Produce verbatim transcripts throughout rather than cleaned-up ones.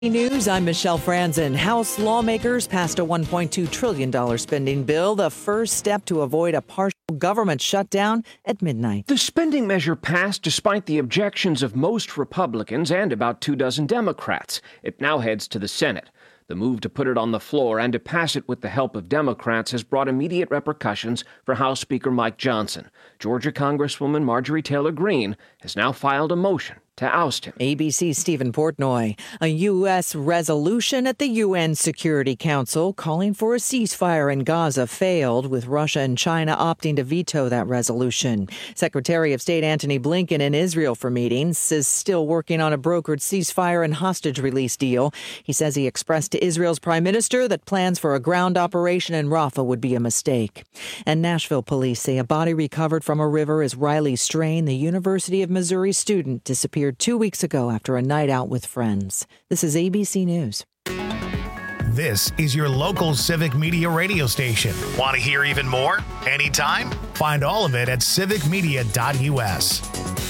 News, I'm Michelle Franzen. House lawmakers passed a one point two trillion dollars spending bill, the first step to avoid a partial government shutdown at midnight. The spending measure passed despite the objections of most Republicans and about two dozen Democrats. It now heads to the Senate. The move to put it on the floor and to pass it with the help of Democrats has brought immediate repercussions for House Speaker Mike Johnson. Georgia Congresswoman Marjorie Taylor Greene has now filed a motion to oust him. A B C's Stephen Portnoy. A U S resolution at the U N Security Council calling for a ceasefire in Gaza failed, with Russia and China opting to veto that resolution. Secretary of State Antony Blinken in Israel for meetings is still working on a brokered ceasefire and hostage release deal. He says he expressed to Israel's prime minister that plans for a ground operation in Rafah would be a mistake. And Nashville police say a body recovered from a river is Riley Strain, the University of Missouri student, disappeared two weeks ago after a night out with friends. This is A B C News. This is your local Civic Media radio station. Want to hear even more? Anytime? Find all of it at civic media dot U S.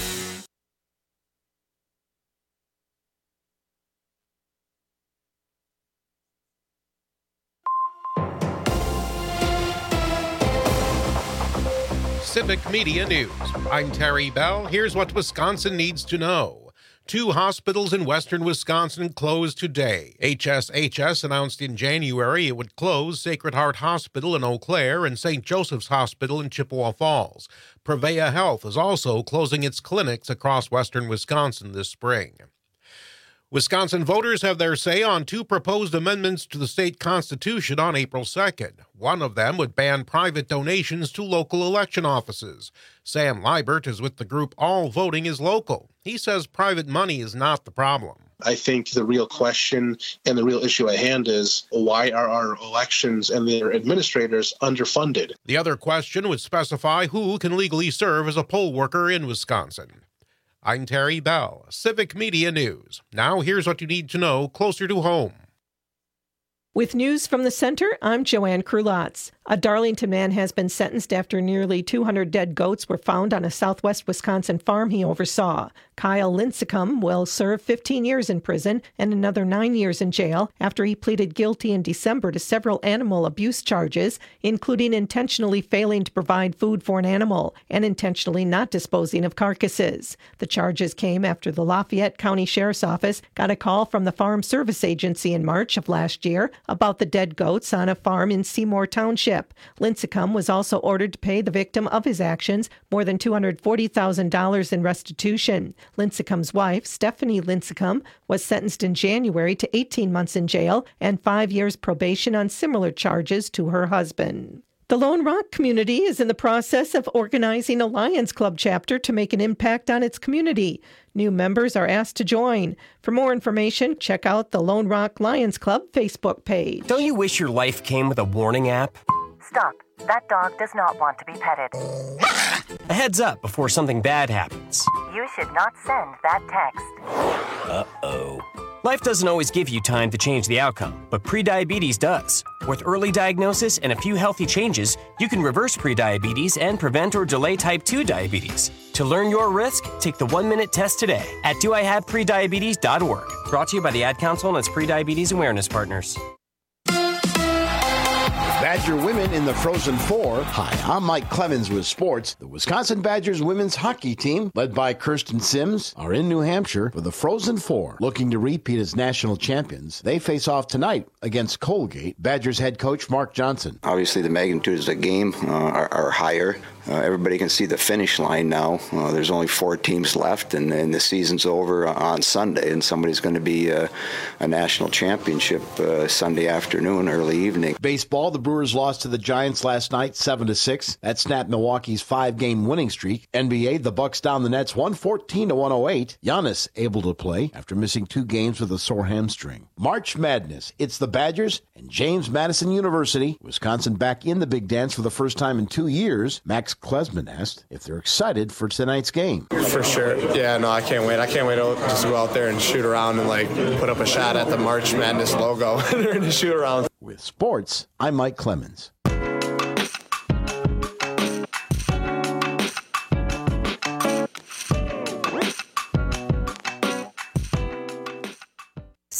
Civic Media News. I'm Terry Bell. Here's what Wisconsin needs to know. Two hospitals in western Wisconsin closed today. H S H S announced in January it would close Sacred Heart Hospital in Eau Claire and Saint Joseph's Hospital in Chippewa Falls. Prevea Health is also closing its clinics across western Wisconsin this spring. Wisconsin voters have their say on two proposed amendments to the state constitution on April second. One of them would ban private donations to local election offices. Sam Liebert is with the group All Voting is Local. He says private money is not the problem. I think the real question and the real issue at hand is, why are our elections and their administrators underfunded? The other question would specify who can legally serve as a poll worker in Wisconsin. I'm Terry Bell, Civic Media News. Now here's what you need to know closer to home. With news from the center, I'm Joanne Krulotz. A Darlington man has been sentenced after nearly two hundred dead goats were found on a southwest Wisconsin farm he oversaw. Kyle Lincecum will serve fifteen years in prison and another nine years in jail after he pleaded guilty in December to several animal abuse charges, including intentionally failing to provide food for an animal and intentionally not disposing of carcasses. The charges came after the Lafayette County Sheriff's Office got a call from the Farm Service Agency in March of last year about the dead goats on a farm in Seymour Township. Lincecum was also ordered to pay the victim of his actions more than two hundred forty thousand dollars in restitution. Lincecum's wife, Stephanie Lincecum, was sentenced in January to eighteen months in jail and five years probation on similar charges to her husband. The Lone Rock community is in the process of organizing a Lions Club chapter to make an impact on its community. New members are asked to join. For more information, check out the Lone Rock Lions Club Facebook page. Don't you wish your life came with a warning app? Stop. That dog does not want to be petted. A heads up before something bad happens. You should not send that text. Uh-oh. Life doesn't always give you time to change the outcome, but prediabetes does. With early diagnosis and a few healthy changes, you can reverse prediabetes and prevent or delay type two diabetes. To learn your risk, take the one-minute test today at do I have prediabetes dot org. Brought to you by the Ad Council and its Prediabetes Awareness Partners. Badger women in the Frozen Four. Hi, I'm Mike Clemens with sports. The Wisconsin Badgers women's hockey team, led by Kirsten Sims, are in New Hampshire for the Frozen Four. Looking to repeat as national champions, they face off tonight against Colgate. Badgers head coach Mark Johnson. Obviously, the magnitudes of the game uh, are, are higher. Uh, everybody can see the finish line now. Uh, there's only four teams left, and, and the season's over on Sunday, and somebody's going to be uh, a national championship uh, Sunday afternoon, early evening. Baseball, the Brewers lost to the Giants last night, seven to six. That snapped Milwaukee's five-game winning streak. N B A, the Bucks down the Nets one fourteen to one oh eight. Giannis able to play after missing two games with a sore hamstring. March Madness. It's the Badgers and James Madison University. Wisconsin back in the big dance for the first time in two years. Max Klesman asked if they're excited for tonight's game. For sure. Yeah, no, I can't wait. I can't wait to just go out there and shoot around and like put up a shot at the March Madness logo during the shoot around. With sports, I'm Mike Clemens.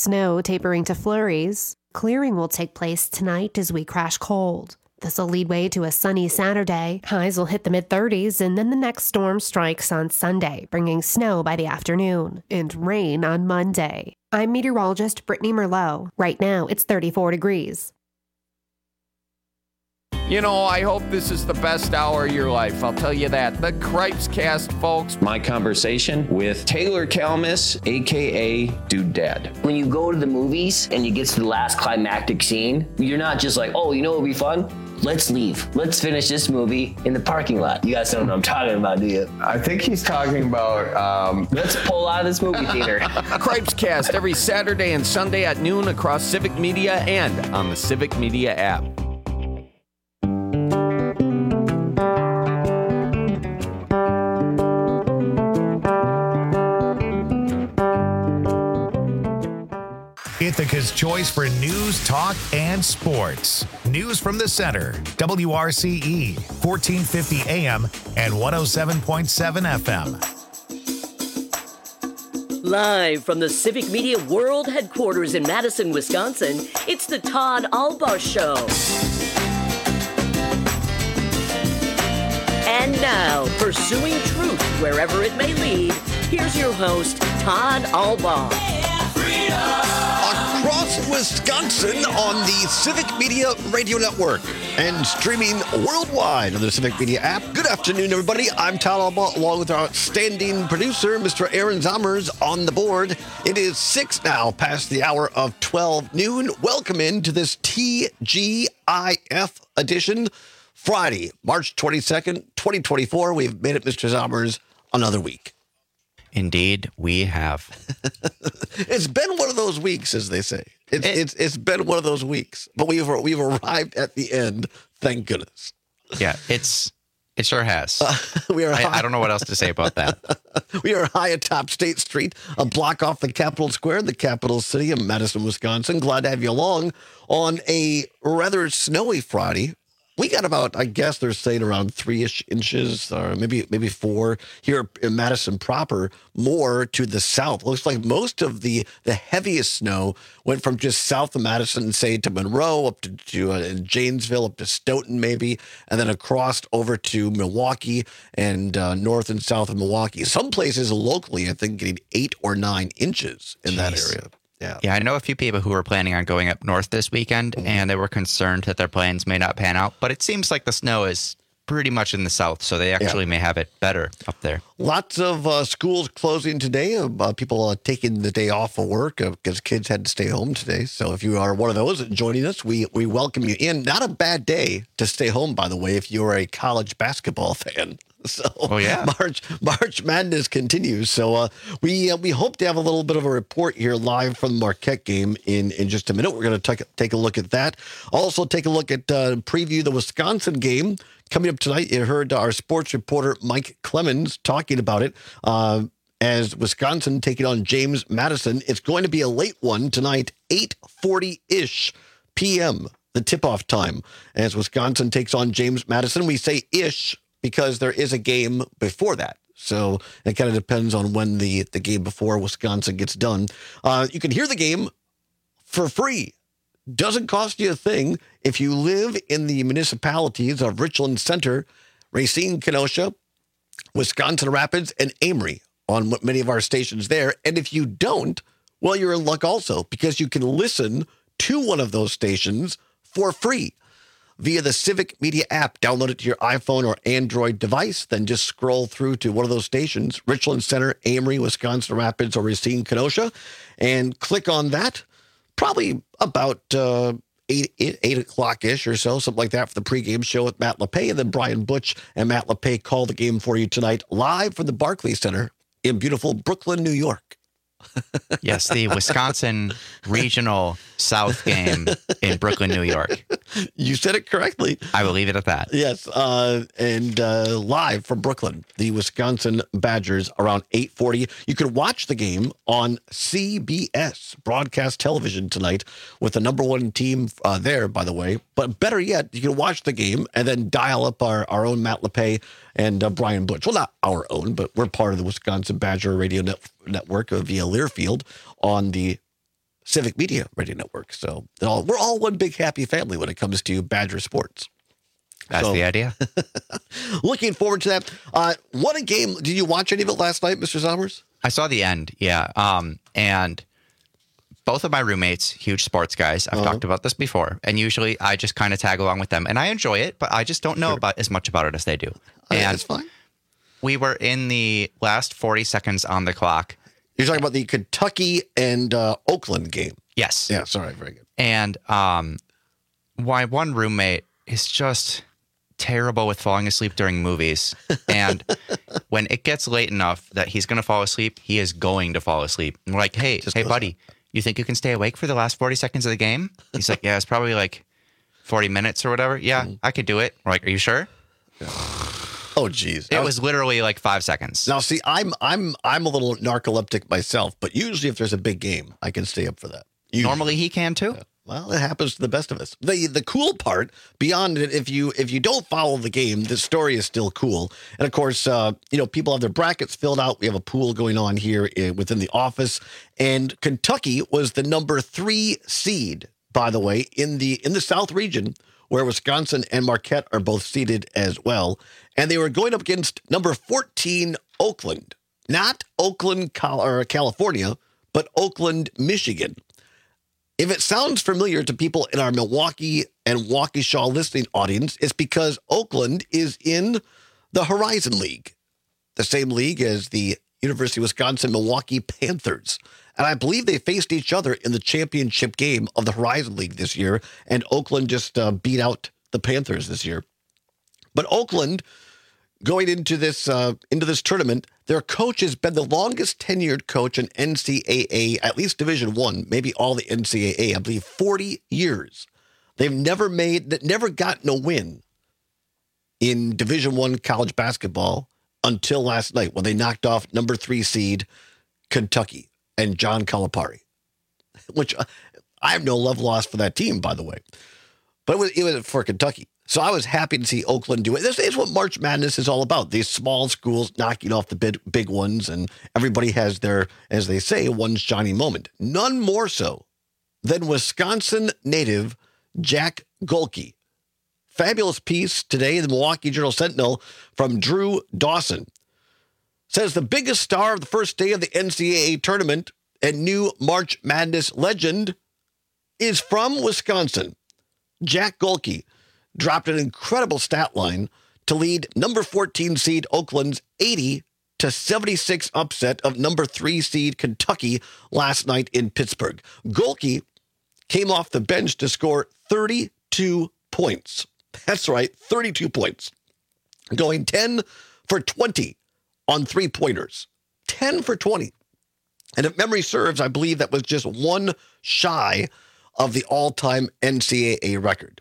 snow tapering to flurries. Clearing will take place tonight as we crash cold. This will lead way to a sunny Saturday. Highs will hit the mid-thirties, and then the next storm strikes on Sunday, bringing snow by the afternoon and rain on Monday. I'm meteorologist Brittany Merlot. Right now, it's thirty-four degrees. You know, I hope this is the best hour of your life. I'll tell you that. The Cripes Cast, folks. My conversation with Taylor Kalmus, a k a. Dude Dad. When you go to the movies and you get to the last climactic scene, you're not just like, oh, you know what would be fun? Let's leave. Let's finish this movie in the parking lot. You guys don't know what I'm talking about, do you? I think he's talking about... Um... Let's pull out of this movie theater. Cripes Cast every Saturday and Sunday at noon across Civic Media and on the Civic Media app. Ithaca's choice for news, talk, and sports. News from the center. W R C E, fourteen fifty A M and one oh seven point seven F M. Live from the Civic Media World Headquarters in Madison, Wisconsin, it's the Todd Albaugh Show. And now, pursuing truth wherever it may lead, here's your host, Todd Albaugh. Across Wisconsin on the Civic Media Radio Network and streaming worldwide on the Civic Media app. Good afternoon, everybody. I'm Todd Albaugh, along with our outstanding producer, Mister Aaron Zommers, on the board. It is six now, past the hour of twelve noon. Welcome into this T G I F edition, Friday, March twenty-second, twenty twenty-four. We've made it, Mister Zommers, another week. Indeed, we have. It's been one of those weeks, as they say. It's it, it's it's been one of those weeks, but we've we've arrived at the end. Thank goodness. Yeah, it's it sure has. Uh, we are. I, high, I don't know what else to say about that. We are high atop State Street, a block off the Capitol Square, the capital city of Madison, Wisconsin. Glad to have you along on a rather snowy Friday. We got about, I guess they're saying around three-ish inches, or maybe maybe four here in Madison proper, more to the south. Looks like most of the, the heaviest snow went from just south of Madison, say, to Monroe, up to, to uh, Janesville, up to Stoughton maybe, and then across over to Milwaukee and uh, north and south of Milwaukee. Some places locally, I think, getting eight or nine inches in Jeez. that area. Yeah. yeah, I know a few people who were planning on going up north this weekend, mm-hmm. and they were concerned that their plans may not pan out. But it seems like the snow is pretty much in the south, so they actually yeah. may have it better up there. Lots of uh, schools closing today. Uh, people uh, taking the day off of work because uh, kids had to stay home today. So if you are one of those joining us, we, we welcome you in. Not a bad day to stay home, by the way, if you're a college basketball fan. So oh, yeah. March March Madness continues. So uh, we uh, we hope to have a little bit of a report here live from the Marquette game in, in just a minute. We're going to take take a look at that. Also take a look at uh, preview the Wisconsin game coming up tonight. You heard our sports reporter Mike Clemens talking about it uh, as Wisconsin taking on James Madison. It's going to be a late one tonight, eight forty-ish p.m. the tip-off time as Wisconsin takes on James Madison. We say ish because there is a game before that. So it kind of depends on when the, the game before Wisconsin gets done. Uh, you can hear the game for free. Doesn't cost you a thing if you live in the municipalities of Richland Center, Racine, Kenosha, Wisconsin Rapids, and Amory on many of our stations there. And if you don't, well, you're in luck also because you can listen to one of those stations for free via the Civic Media app. Download it to your iPhone or Android device, then just scroll through to one of those stations, Richland Center, Amory, Wisconsin Rapids, or Racine, Kenosha, and click on that. Probably about uh, eight, eight, eight o'clock-ish or so, something like that for the pregame show with Matt LePay, and then Brian Butch and Matt LePay call the game for you tonight live from the Barclays Center in beautiful Brooklyn, New York. Yes, the Wisconsin Regional South game in Brooklyn, New York. You said it correctly. I will leave it at that. Yes, uh, and uh, live from Brooklyn, the Wisconsin Badgers around eight forty. You can watch the game on C B S broadcast television tonight with the number one team uh, there, by the way. But better yet, you can watch the game and then dial up our, our own Matt LePay and uh, Brian Butch. Well, not our own, but we're part of the Wisconsin Badger Radio Net- Network via Learfield on the Civic Media Radio Network. So all, we're all one big happy family when it comes to Badger sports. That's so, the idea. Looking forward to that. Uh, what a game. Did you watch any of it last night, Mister Zommers? I saw the end, yeah. Um, and both of my roommates, huge sports guys. I've uh-huh. talked about this before. And usually I just kind of tag along with them. And I enjoy it, but I just don't know sure. about as much about it as they do. Oh, yeah, and that's fine. We were in the last forty seconds on the clock. You're talking about the Kentucky and uh, Oakland game. Yes. Yeah, sorry. Very good. And um, my one roommate is just terrible with falling asleep during movies. And when it gets late enough that he's going to fall asleep, he is going to fall asleep. And we're like, hey, just hey, buddy, on. You think you can stay awake for the last forty seconds of the game? He's like, yeah, it's probably like forty minutes or whatever. Yeah, mm-hmm. I could do it. We're like, are you sure? Yeah. Oh, geez. It was, was literally like five seconds. Now, see, I'm I'm I'm a little narcoleptic myself, but usually if there's a big game, I can stay up for that. Usually. Normally he can too. Yeah. Well, it happens to the best of us. The the cool part, beyond it, if you if you don't follow the game, the story is still cool. And of course, uh, you know, people have their brackets filled out. We have a pool going on here in, within the office. And Kentucky was the number three seed, by the way, in the in the South region, where Wisconsin and Marquette are both seeded as well. And they were going up against number fourteen, Oakland. Not Oakland, California, but Oakland, Michigan. If it sounds familiar to people in our Milwaukee and Waukesha listening audience, it's because Oakland is in the Horizon League, the same league as the University of Wisconsin-Milwaukee Panthers. And I believe they faced each other in the championship game of the Horizon League this year, and Oakland just uh, beat out the Panthers this year. But Oakland, going into this uh, into this tournament, their coach has been the longest tenured coach in N C double A, at least Division One, maybe all the N C double A, I believe forty years. They've never made, never gotten a win in Division One college basketball until last night when they knocked off number three seed Kentucky and John Calipari, which uh, I have no love lost for that team, by the way. But it was, it was for Kentucky. So I was happy to see Oakland do it. This is what March Madness is all about. These small schools knocking off the big, big ones, and everybody has their, as they say, one shining moment. None more so than Wisconsin native Jack Golke. Fabulous piece today in the Milwaukee Journal-Sentinel from Drew Dawson. Says the biggest star of the first day of the N C double A tournament and new March Madness legend is from Wisconsin. Jack Golke dropped an incredible stat line to lead number fourteen seed Oakland's eighty to seventy-six upset of number three seed Kentucky last night in Pittsburgh. Golke came off the bench to score thirty-two points. That's right, thirty-two points. Going ten for twenty on three-pointers. ten for twenty. And if memory serves, I believe that was just one shy of the all-time N C double A record.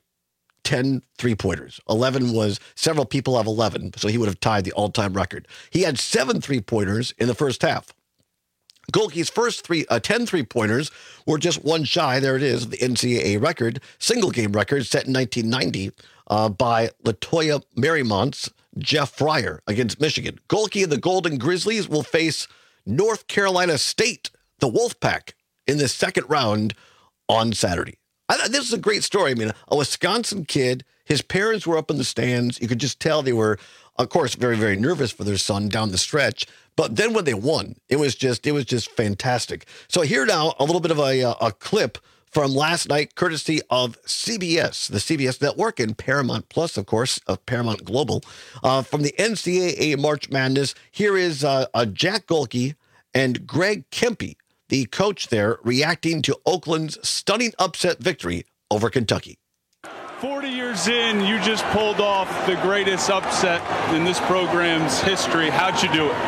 ten three-pointers. eleven was, several people have eleven, so he would have tied the all-time record. He had seven three-pointers in the first half. Golke's first three, uh, ten three-pointers were just one shy, there it is, the N C double A record, single-game record set in nineteen ninety uh, by LaToya Mariemont's Jeff Fryer against Michigan. Golke and the Golden Grizzlies will face North Carolina State, the Wolfpack, in the second round on Saturday. I, this is a great story. I mean, a Wisconsin kid, his parents were up in the stands. You could just tell they were, of course, very, very nervous for their son down the stretch. But then when they won, it was just, it was just fantastic. So here now, a little bit of a, a clip from last night, courtesy of C B S, the C B S network, and Paramount Plus, of course, of Paramount Global, uh, from the N C double A March Madness. Here is uh, uh, Jack Golke and Greg Kempe, the coach there, reacting to Oakland's stunning upset victory over Kentucky. forty years in, you just pulled off the greatest upset in this program's history. How'd you do it?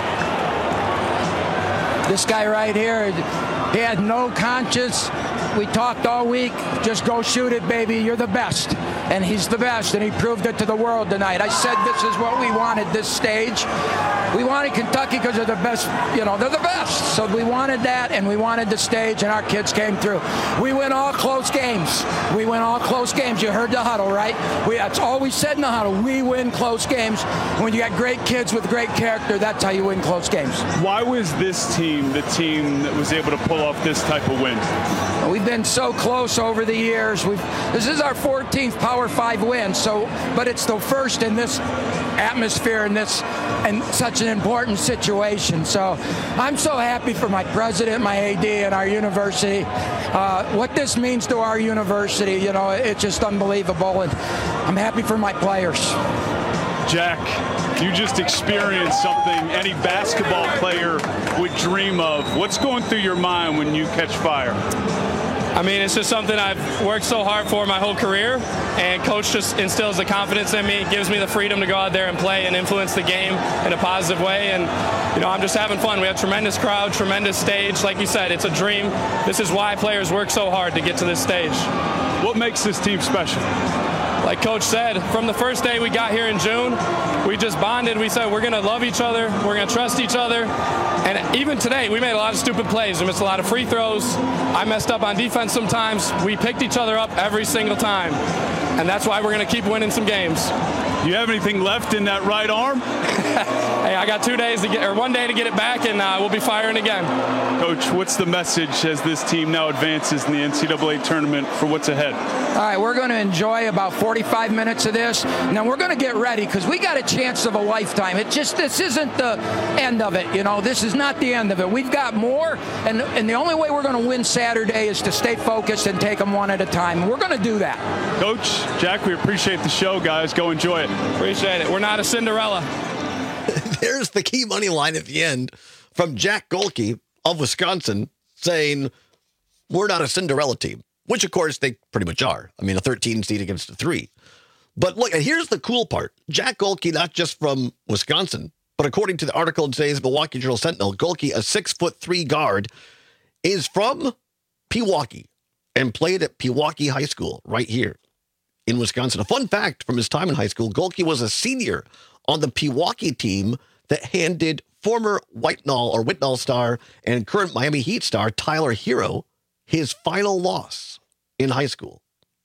This guy right here, he had no conscience. We talked all week. Just go shoot it, baby. You're the best. And he's the best, and he proved it to the world tonight. I said this is what we wanted, this stage. we wanted Kentucky because they're the best, you know, they're the best. So we wanted that, and we wanted the stage, and our kids came through. We win all close games. We win all close games. You heard the huddle, right? We, that's all we said in the huddle. We win close games. When you got great kids with great character, that's how you win close games. Why was this team the team that was able to pull off this type of win? We've been so close over the years. We've, this is our fourteenth Power Five win, so, but it's the first in this atmosphere and this and such an important situation. So I'm so happy for my president, my A D, and our university. Uh, what this means to our university, you know, it's just unbelievable, and I'm happy for my players. Jack, you just experienced something any basketball player would dream of. What's going through your mind when you catch fire? I mean, it's just something I've worked so hard for my whole career, and Coach just instills the confidence in me, gives me the freedom to go out there and play and influence the game in a positive way, and, you know, I'm just having fun. We have a tremendous crowd, tremendous stage. Like you said, it's a dream. This is why players work so hard to get to this stage. What makes this team special? Like Coach said, from the first day we got here in June, we just bonded. We said we're going to love each other, we're going to trust each other. And even today, we made a lot of stupid plays. We missed a lot of free throws. I messed up on defense sometimes. We picked each other up every single time. And that's why we're going to keep winning some games. You have anything left in that right arm? Hey, I got two days to get, or one day to get it back, and uh, we'll be firing again. Coach, what's the message as this team now advances in the N C double A tournament for what's ahead? All right, we're going to enjoy about forty-five minutes of this. Now we're going to get ready because we got a chance of a lifetime. It just this isn't the end of it. You know, this is not the end of it. We've got more, and and the only way we're going to win Saturday is to stay focused and take them one at a time. We're going to do that. Coach, Jack, we appreciate the show, guys. Go enjoy it. Appreciate it. We're not a Cinderella. There's the key money line at the end from Jack Golke of Wisconsin saying, we're not a Cinderella team, which, of course, they pretty much are. I mean, a thirteen seed against a three. But look, and here's the cool part. Jack Golke, not just from Wisconsin, but according to the article in today's Milwaukee Journal Sentinel, Golke, a six foot three guard, is from Pewaukee and played at Pewaukee High School right here in Wisconsin. A fun fact from his time in high school, Golke was a senior on the Pewaukee team that handed former Whitnall or Whitnall star and current Miami Heat star Tyler Hero his final loss in high school.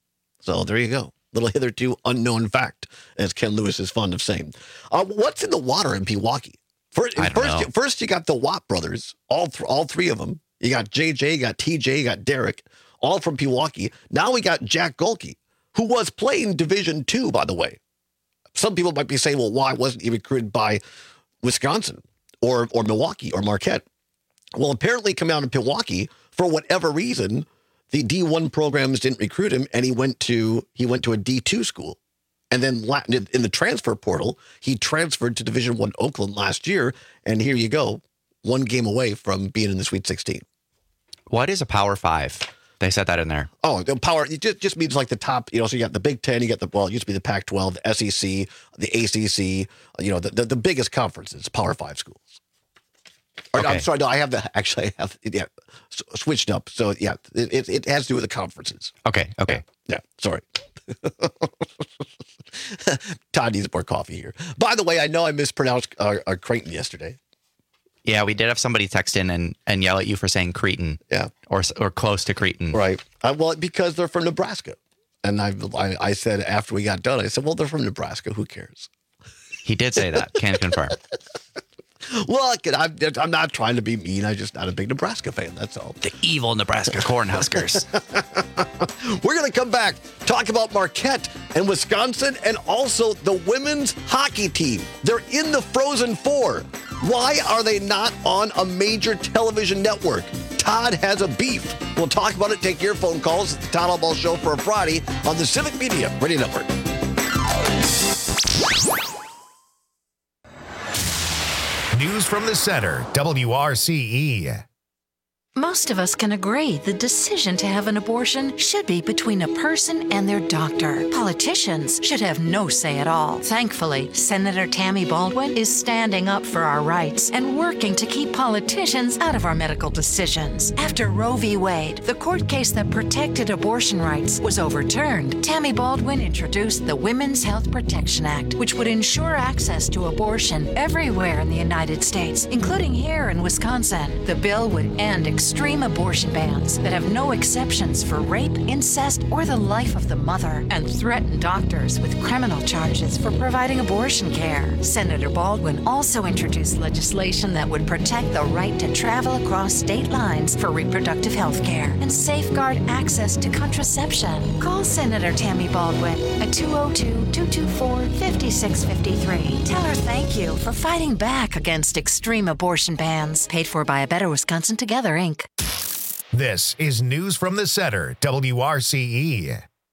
So there you go. Little hitherto unknown fact, as Ken Lewis is fond of saying. Uh, what's in the water in Pewaukee? First, I don't first, know. first you got the Watt brothers, all th- all three of them. You got J J, you got T J, you got Derek, all from Pewaukee. Now we got Jack Golke, who was playing Division Two, by the way. Some people might be saying, well, why wasn't he recruited by Wisconsin or or Milwaukee or Marquette? Well, apparently coming out of Pewaukee, for whatever reason, the D one programs didn't recruit him, and he went to he went to a D two school. And then in the transfer portal, he transferred to Division One Oakland last year, and here you go, one game away from being in the Sweet sixteen. What is a Power Five? They said that in there. Oh, the power, it just, just means like the top, you know, so you got the Big Ten, you got the, well, it used to be the Pac twelve, the S E C, the A C C, you know, the, the, the biggest conferences, Power Five schools. Or, Okay. I'm sorry, no, I have the, actually, I have, yeah, s- switched up. So, yeah, it, it, it has to do with the conferences. Okay, okay. Yeah, sorry. Todd needs more coffee here. By the way, I know I mispronounced uh, uh, Creighton yesterday. Yeah, we did have somebody text in and, and yell at you for saying Cretan. Yeah. Or or close to Cretan. Right. Uh, well, because they're from Nebraska. And I, I I said after we got done, I said, well, they're from Nebraska. Who cares? He did say that. Can confirm. Well, I'm, I'm not trying to be mean. I'm just not a big Nebraska fan. That's all. The evil Nebraska Cornhuskers. We're going to come back, talk about Marquette and Wisconsin, and also the women's hockey team. They're in the Frozen Four. Why are they not on a major television network? Todd has a beef. We'll talk about it. Take your phone calls at the Todd Albaugh Show for a Friday on the Civic Media Radio Network. News from the center, W R C E. Most of us can agree the decision to have an abortion should be between a person and their doctor. Politicians should have no say at all. Thankfully, Senator Tammy Baldwin is standing up for our rights and working to keep politicians out of our medical decisions. After Roe v. Wade, the court case that protected abortion rights, was overturned, Tammy Baldwin introduced the Women's Health Protection Act, which would ensure access to abortion everywhere in the United States, including here in Wisconsin. The bill would end extreme abortion bans that have no exceptions for rape, incest, or the life of the mother, and threaten doctors with criminal charges for providing abortion care. Senator Baldwin also introduced legislation that would protect the right to travel across state lines for reproductive health care and safeguard access to contraception. Call Senator Tammy Baldwin at two oh two, two two four, five six five three. Tell her thank you for fighting back against extreme abortion bans. Paid for by A Better Wisconsin Together, Incorporated. This is News from the Center, W R C E.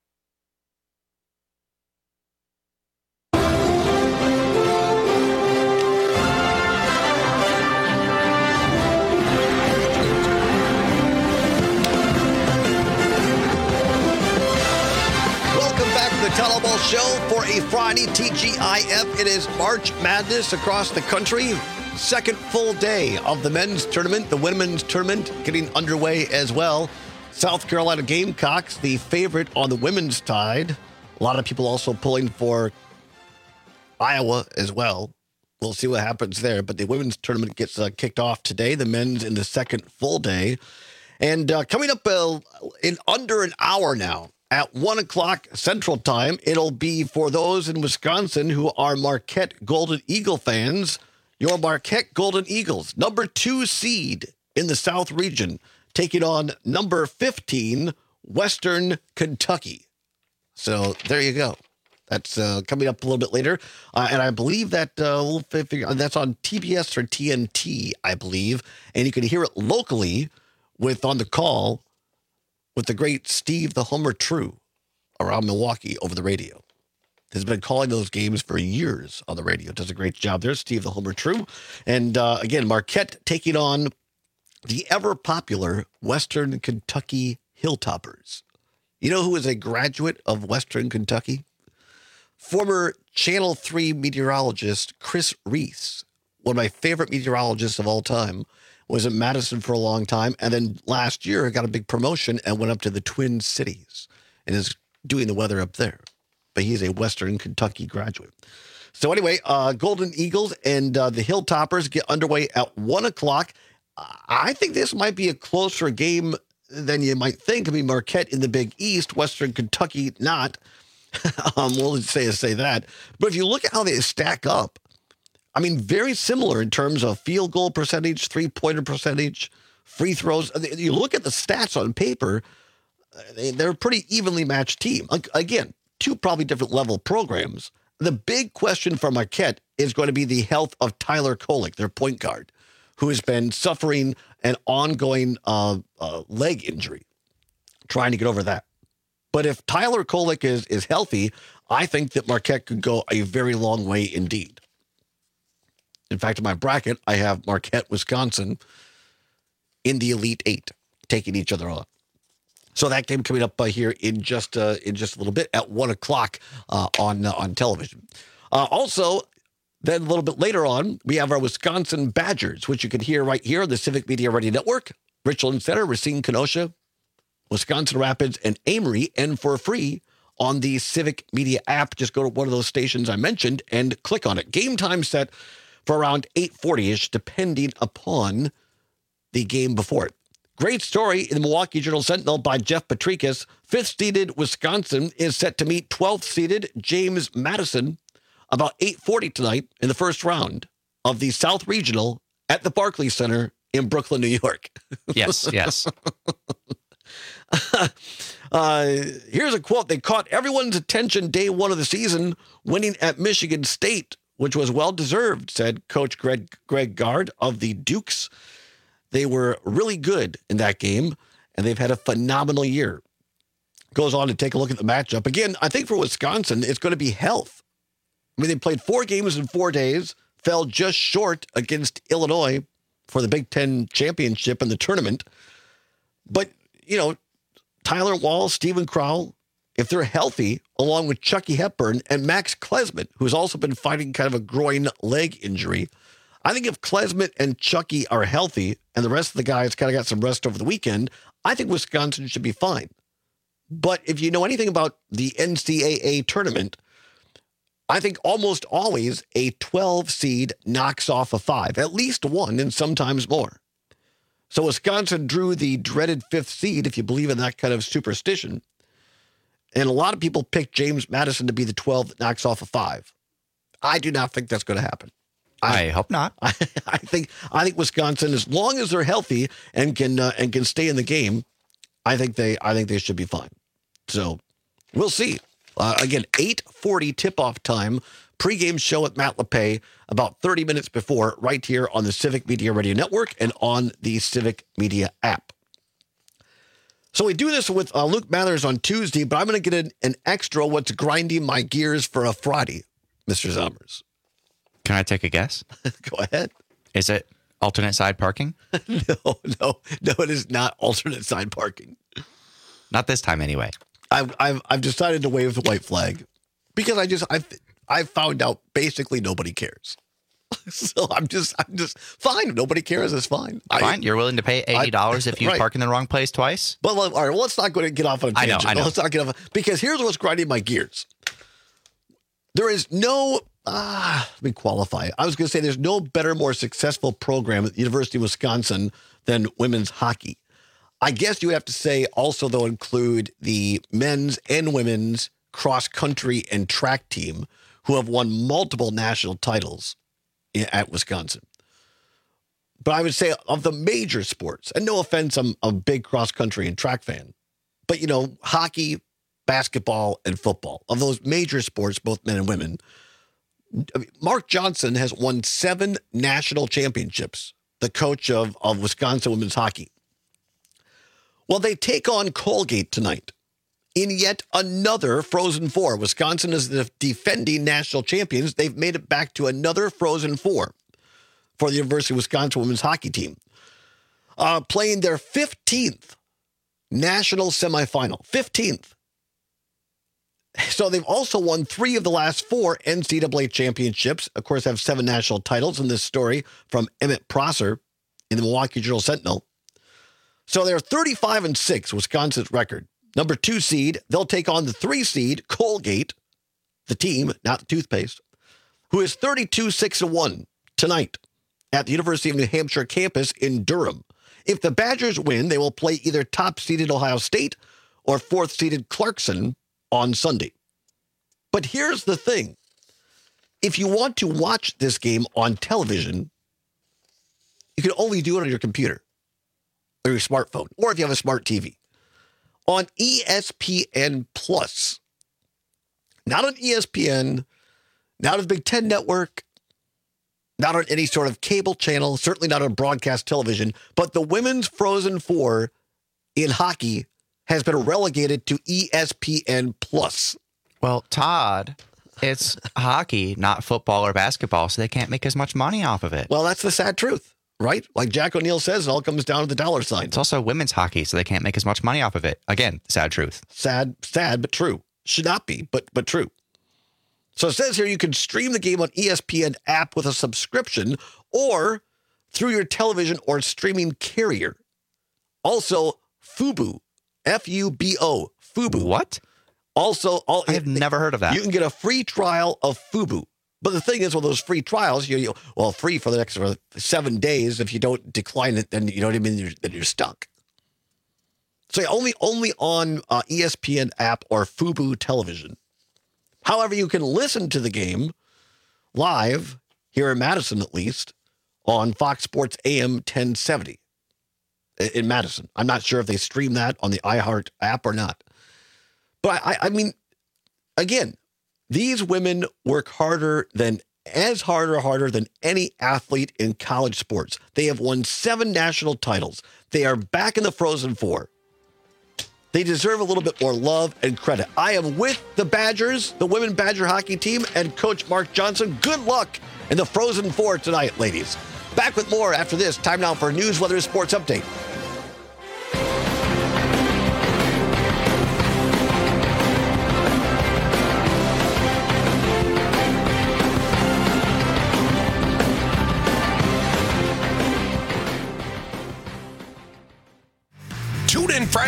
Welcome back to the Telecom Show for a Friday T G I F. It is March Madness across the country. Second full day of the men's tournament. The women's tournament getting underway as well. South Carolina Gamecocks, the favorite on the women's side. A lot of people also pulling for Iowa as well. We'll see what happens there. But the women's tournament gets uh, kicked off today. The men's in the second full day. And uh, coming up uh, in under an hour now, at one o'clock Central Time, it'll be for those in Wisconsin who are Marquette Golden Eagle fans. Your Marquette Golden Eagles, number two seed in the South region, taking on number fifteen, Western Kentucky. So there you go. That's uh, coming up a little bit later. Uh, and I believe that uh, we'll figure, that's on T B S or T N T, I believe. And you can hear it locally with On the Call with the great Steve the Homer True around Milwaukee over the radio. Has been calling those games for years on the radio. Does a great job there, Steve the Homer True. And uh, again, Marquette taking on the ever-popular Western Kentucky Hilltoppers. You know who is a graduate of Western Kentucky? Former Channel three meteorologist Chris Reese, one of my favorite meteorologists of all time, was at Madison for a long time, and then last year got a big promotion and went up to the Twin Cities and is doing the weather up there. But he's a Western Kentucky graduate. So anyway, uh, Golden Eagles and uh, the Hilltoppers get underway at one o'clock. I think this might be a closer game than you might think. I mean, Marquette in the Big East, Western Kentucky not. um, we'll say, say that. But if you look at how they stack up, I mean, very similar in terms of field goal percentage, three-pointer percentage, free throws. You look at the stats on paper, they're a pretty evenly matched team. Again, two probably different level programs. The big question for Marquette is going to be the health of Tyler Kolek, their point guard, who has been suffering an ongoing uh, uh, leg injury, trying to get over that. But if Tyler Kolek is, is healthy, I think that Marquette could go a very long way indeed. In fact, in my bracket, I have Marquette, Wisconsin in the Elite Eight, taking each other on. So that game coming up uh, here in just uh, in just a little bit at one o'clock uh, on uh, on television. Uh, also, then a little bit later on, we have our Wisconsin Badgers, which you can hear right here on the Civic Media Radio Network, Richland Center, Racine, Kenosha, Wisconsin Rapids, and Amory, and for free on the Civic Media app. Just go to one of those stations I mentioned and click on it. Game time set for around eight forty-ish, depending upon the game before it. Great story in the Milwaukee Journal-Sentinel by Jeff Patrikas. Fifth-seeded Wisconsin is set to meet twelfth-seeded James Madison about eight forty tonight in the first round of the South Regional at the Barclays Center in Brooklyn, New York. Yes, yes. uh, here's a quote. They caught everyone's attention day one of the season, winning at Michigan State, which was well-deserved, said Coach Greg, Greg Gard of the Dukes. They were really good in that game, and they've had a phenomenal year. Goes on to take a look at the matchup. Again, I think for Wisconsin, it's going to be health. I mean, they played four games in four days, fell just short against Illinois for the Big Ten championship in the tournament. But, you know, Tyler Wall, Stephen Crowell, if they're healthy, along with Chucky Hepburn and Max Klesmit, who's also been fighting kind of a groin leg injury, I think if Klesmit and Chucky are healthy and the rest of the guys kind of got some rest over the weekend, I think Wisconsin should be fine. But if you know anything about the N C double A tournament, I think almost always a twelve seed knocks off a five, at least one and sometimes more. So Wisconsin drew the dreaded fifth seed, if you believe in that kind of superstition. And a lot of people picked James Madison to be the twelve that knocks off a five. I do not think that's going to happen. I, I hope not. I, I think I think Wisconsin, as long as they're healthy and can uh, and can stay in the game, I think they I think they should be fine. So we'll see. Uh, again, eight forty tip-off time, pregame show with Matt LePay about thirty minutes before, right here on the Civic Media Radio Network and on the Civic Media app. So we do this with uh, Luke Mathers on Tuesday, but I'm going to get an, an extra what's grinding my gears for a Friday, Mister Zommers. Can I take a guess? Go ahead. Is it alternate side parking? no, no, no, it is not alternate side parking. Not this time anyway. I've, I've, I've decided to wave the white flag because I just, I've, I've found out basically nobody cares. So I'm just, I'm just fine. Nobody cares. It's fine. Fine. I, You're willing to pay eighty dollars I, if you right. park in the wrong place twice? But all right, well, let's not go to get off on a tangent. I know, I know. Let's not get off because here's what's grinding my gears. There is no, ah, let me qualify. I was going to say there's no better, more successful program at the University of Wisconsin than women's hockey. I guess you would have to say also, though, include the men's and women's cross country and track team who have won multiple national titles at Wisconsin. But I would say of the major sports, and no offense, I'm a big cross country and track fan, but, you know, hockey, basketball, and football, of those major sports, both men and women, Mark Johnson has won seven national championships, the coach of, of Wisconsin women's hockey. Well, they take on Colgate tonight in yet another Frozen Four. Wisconsin is the defending national champions. They've made it back to another Frozen Four for the University of Wisconsin women's hockey team, uh, playing their fifteenth national semifinal. fifteenth. So they've also won three of the last four N C double A championships. Of course, have seven national titles in this story from Emmett Prosser in the Milwaukee Journal-Sentinel. So they're thirty-five and six, Wisconsin's record. Number two seed, they'll take on the three seed, Colgate, the team, not the toothpaste, who is thirty-two six and one tonight at the University of New Hampshire campus in Durham. If the Badgers win, they will play either top-seeded Ohio State or fourth-seeded Clarkson on Sunday. But here's the thing. If you want to watch this game on television, you can only do it on your computer or your smartphone, or if you have a smart T V. On E S P N Plus, not on E S P N, not on the Big Ten Network, not on any sort of cable channel, certainly not on broadcast television, but the Women's Frozen Four in hockey has been relegated to E S P N Plus. Well, Todd, it's hockey, not football or basketball, so they can't make as much money off of it. Well, that's the sad truth. Right? Like Jack O'Neill says, it all comes down to the dollar sign. It's also women's hockey, so they can't make as much money off of it. Again, sad truth. Sad, sad, but true. Should not be, but but true. So it says here you can stream the game on E S P N app with a subscription or through your television or streaming carrier. Also, Fubo, F U B O, Fubo. What? Also, all, I have never heard of that. You can get a free trial of Fubo. But the thing is, with those free trials, you, you well, free for the next for seven days. If you don't decline it, then you know what I mean. You're, then you're stuck. So only only on uh, E S P N app or Fubo television. However, you can listen to the game live here in Madison, at least on Fox Sports A M ten seventy in Madison. I'm not sure if they stream that on the iHeart app or not. But I, I mean, again. These women work harder than, as hard or harder than any athlete in college sports. They have won seven national titles. They are back in the Frozen Four. They deserve a little bit more love and credit. I am with the Badgers, the women Badger hockey team, and Coach Mark Johnson. Good luck in the Frozen Four tonight, ladies. Back with more after this. Time now for a news, weather, and sports update.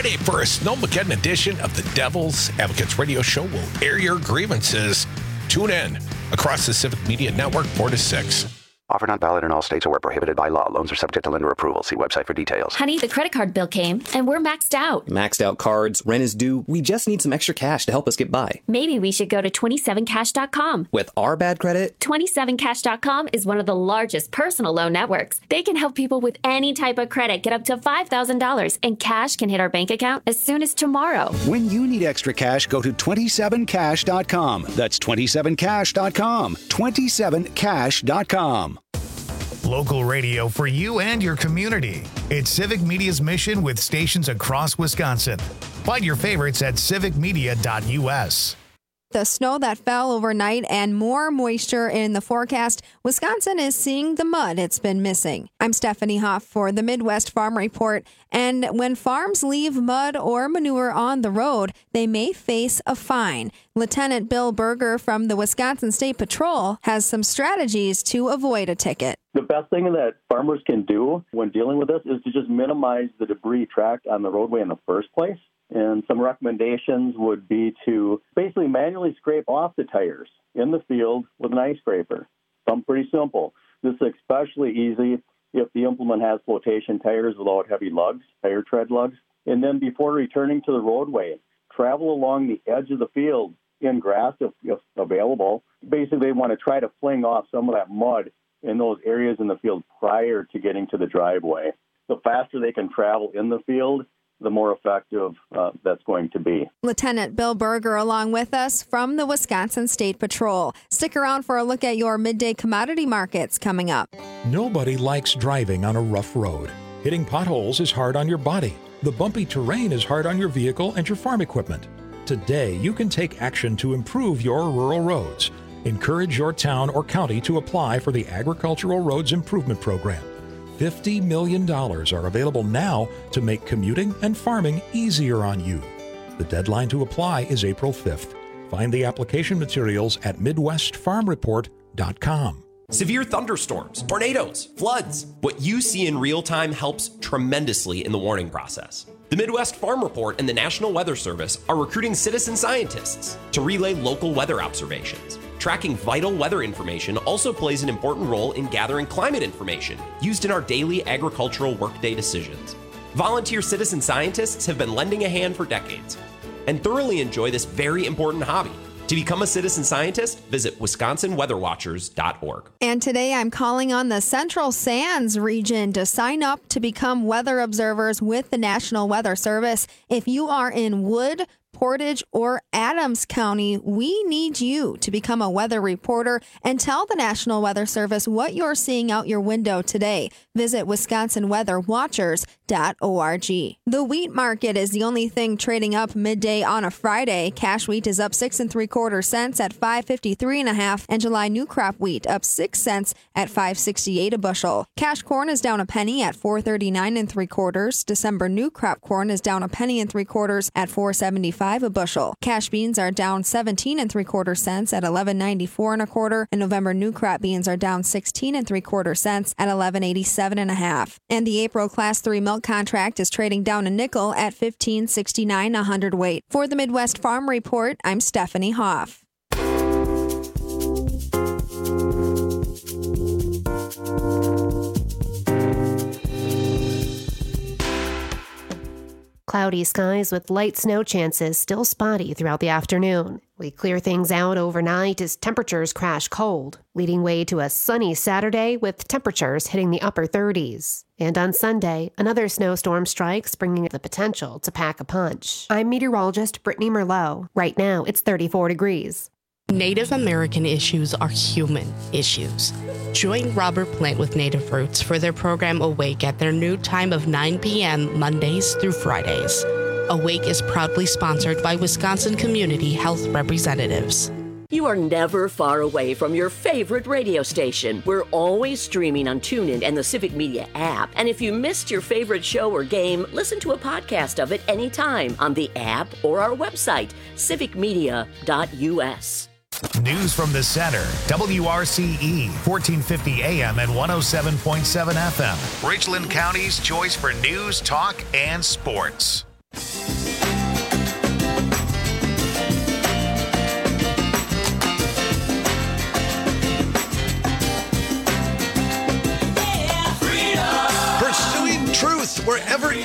ready for a Snowmageddon edition of the Devil's Advocates Radio Show. We'll air your grievances. Tune in across the Civic Media Network, four to six. Offer not valid in all states or where prohibited by law. Loans are subject to lender approval. See website for details. Honey, the credit card bill came, and we're maxed out. Maxed out cards, rent is due. We just need some extra cash to help us get by. Maybe we should go to twenty-seven cash dot com. With our bad credit? twenty-seven cash dot com is one of the largest personal loan networks. They can help people with any type of credit get up to five thousand dollars, and cash can hit our bank account as soon as tomorrow. When you need extra cash, go to twenty-seven cash dot com. That's twenty-seven cash dot com. twenty-seven cash dot com. Local radio for you and your community. It's Civic Media's mission with stations across Wisconsin. Find your favorites at civic media dot u s. The snow that fell overnight and more moisture in the forecast, Wisconsin is seeing the mud it's been missing. I'm Stephanie Hoff for the Midwest Farm Report. And when farms leave mud or manure on the road, they may face a fine. Lieutenant Bill Berger from the Wisconsin State Patrol has some strategies to avoid a ticket. The best thing that farmers can do when dealing with this is to just minimize the debris tracked on the roadway in the first place. And some recommendations would be to basically manually scrape off the tires in the field with an ice scraper. Something pretty simple. This is especially easy if the implement has flotation tires without heavy lugs, tire tread lugs. And then before returning to the roadway, travel along the edge of the field in grass if, if available. Basically, they want to try to fling off some of that mud in those areas in the field prior to getting to the driveway. The faster they can travel in the field, the more effective uh, that's going to be. Lieutenant Bill Berger along with us from the Wisconsin State Patrol. Stick around for a look at your midday commodity markets coming up. Nobody likes driving on a rough road. Hitting potholes is hard on your body. The bumpy terrain is hard on your vehicle and your farm equipment. Today, you can take action to improve your rural roads. Encourage your town or county to apply for the Agricultural Roads Improvement Program. fifty million dollars are available now to make commuting and farming easier on you. The deadline to apply is April fifth. Find the application materials at midwest farm report dot com. Severe thunderstorms, tornadoes, floods. What you see in real time helps tremendously in the warning process. The Midwest Farm Report and the National Weather Service are recruiting citizen scientists to relay local weather observations. Tracking vital weather information also plays an important role in gathering climate information used in our daily agricultural workday decisions. Volunteer citizen scientists have been lending a hand for decades and thoroughly enjoy this very important hobby. To become a citizen scientist, visit wisconsin weather watchers dot org. And today I'm calling on the Central Sands region to sign up to become weather observers with the National Weather Service. If you are in Wood, Portage, or Adams County, we need you to become a weather reporter and tell the National Weather Service what you're seeing out your window today. Visit wisconsin weather watchers dot org. The wheat market is the only thing trading up midday on a Friday. Cash wheat is up six and three quarter cents at five fifty-three and a half, and July new crop wheat up six cents at five sixty-eight a bushel. Cash corn is down a penny at four thirty-nine and three quarters. December new crop corn is down a penny and three quarters at four seventy-five a bushel. Cash beans are down seventeen and three quarter cents at eleven ninety-four and a quarter, and November new crop beans are down sixteen and three quarter cents at eleven eighty-seven and a half. And the April class three milk contract is trading down a nickel at fifteen sixty-nine a hundredweight. For the Midwest Farm Report, I'm Stephanie Hoff. Cloudy skies with light snow chances still spotty throughout the afternoon. We clear things out overnight as temperatures crash cold, leading way to a sunny Saturday with temperatures hitting the upper thirties. And on Sunday, another snowstorm strikes, bringing the potential to pack a punch. I'm meteorologist Brittany Merlot. Right now, it's thirty-four degrees. Native American issues are human issues. Join Robert Plant with Native Roots for their program Awake at their new time of nine p.m. Mondays through Fridays. Awake is proudly sponsored by Wisconsin Community Health Representatives. You are never far away from your favorite radio station. We're always streaming on TuneIn and the Civic Media app. And if you missed your favorite show or game, listen to a podcast of it anytime on the app or our website, civic media dot u s. News from the center, W R C E, fourteen fifty A M and one oh seven point seven F M. Richland County's choice for news, talk, and sports.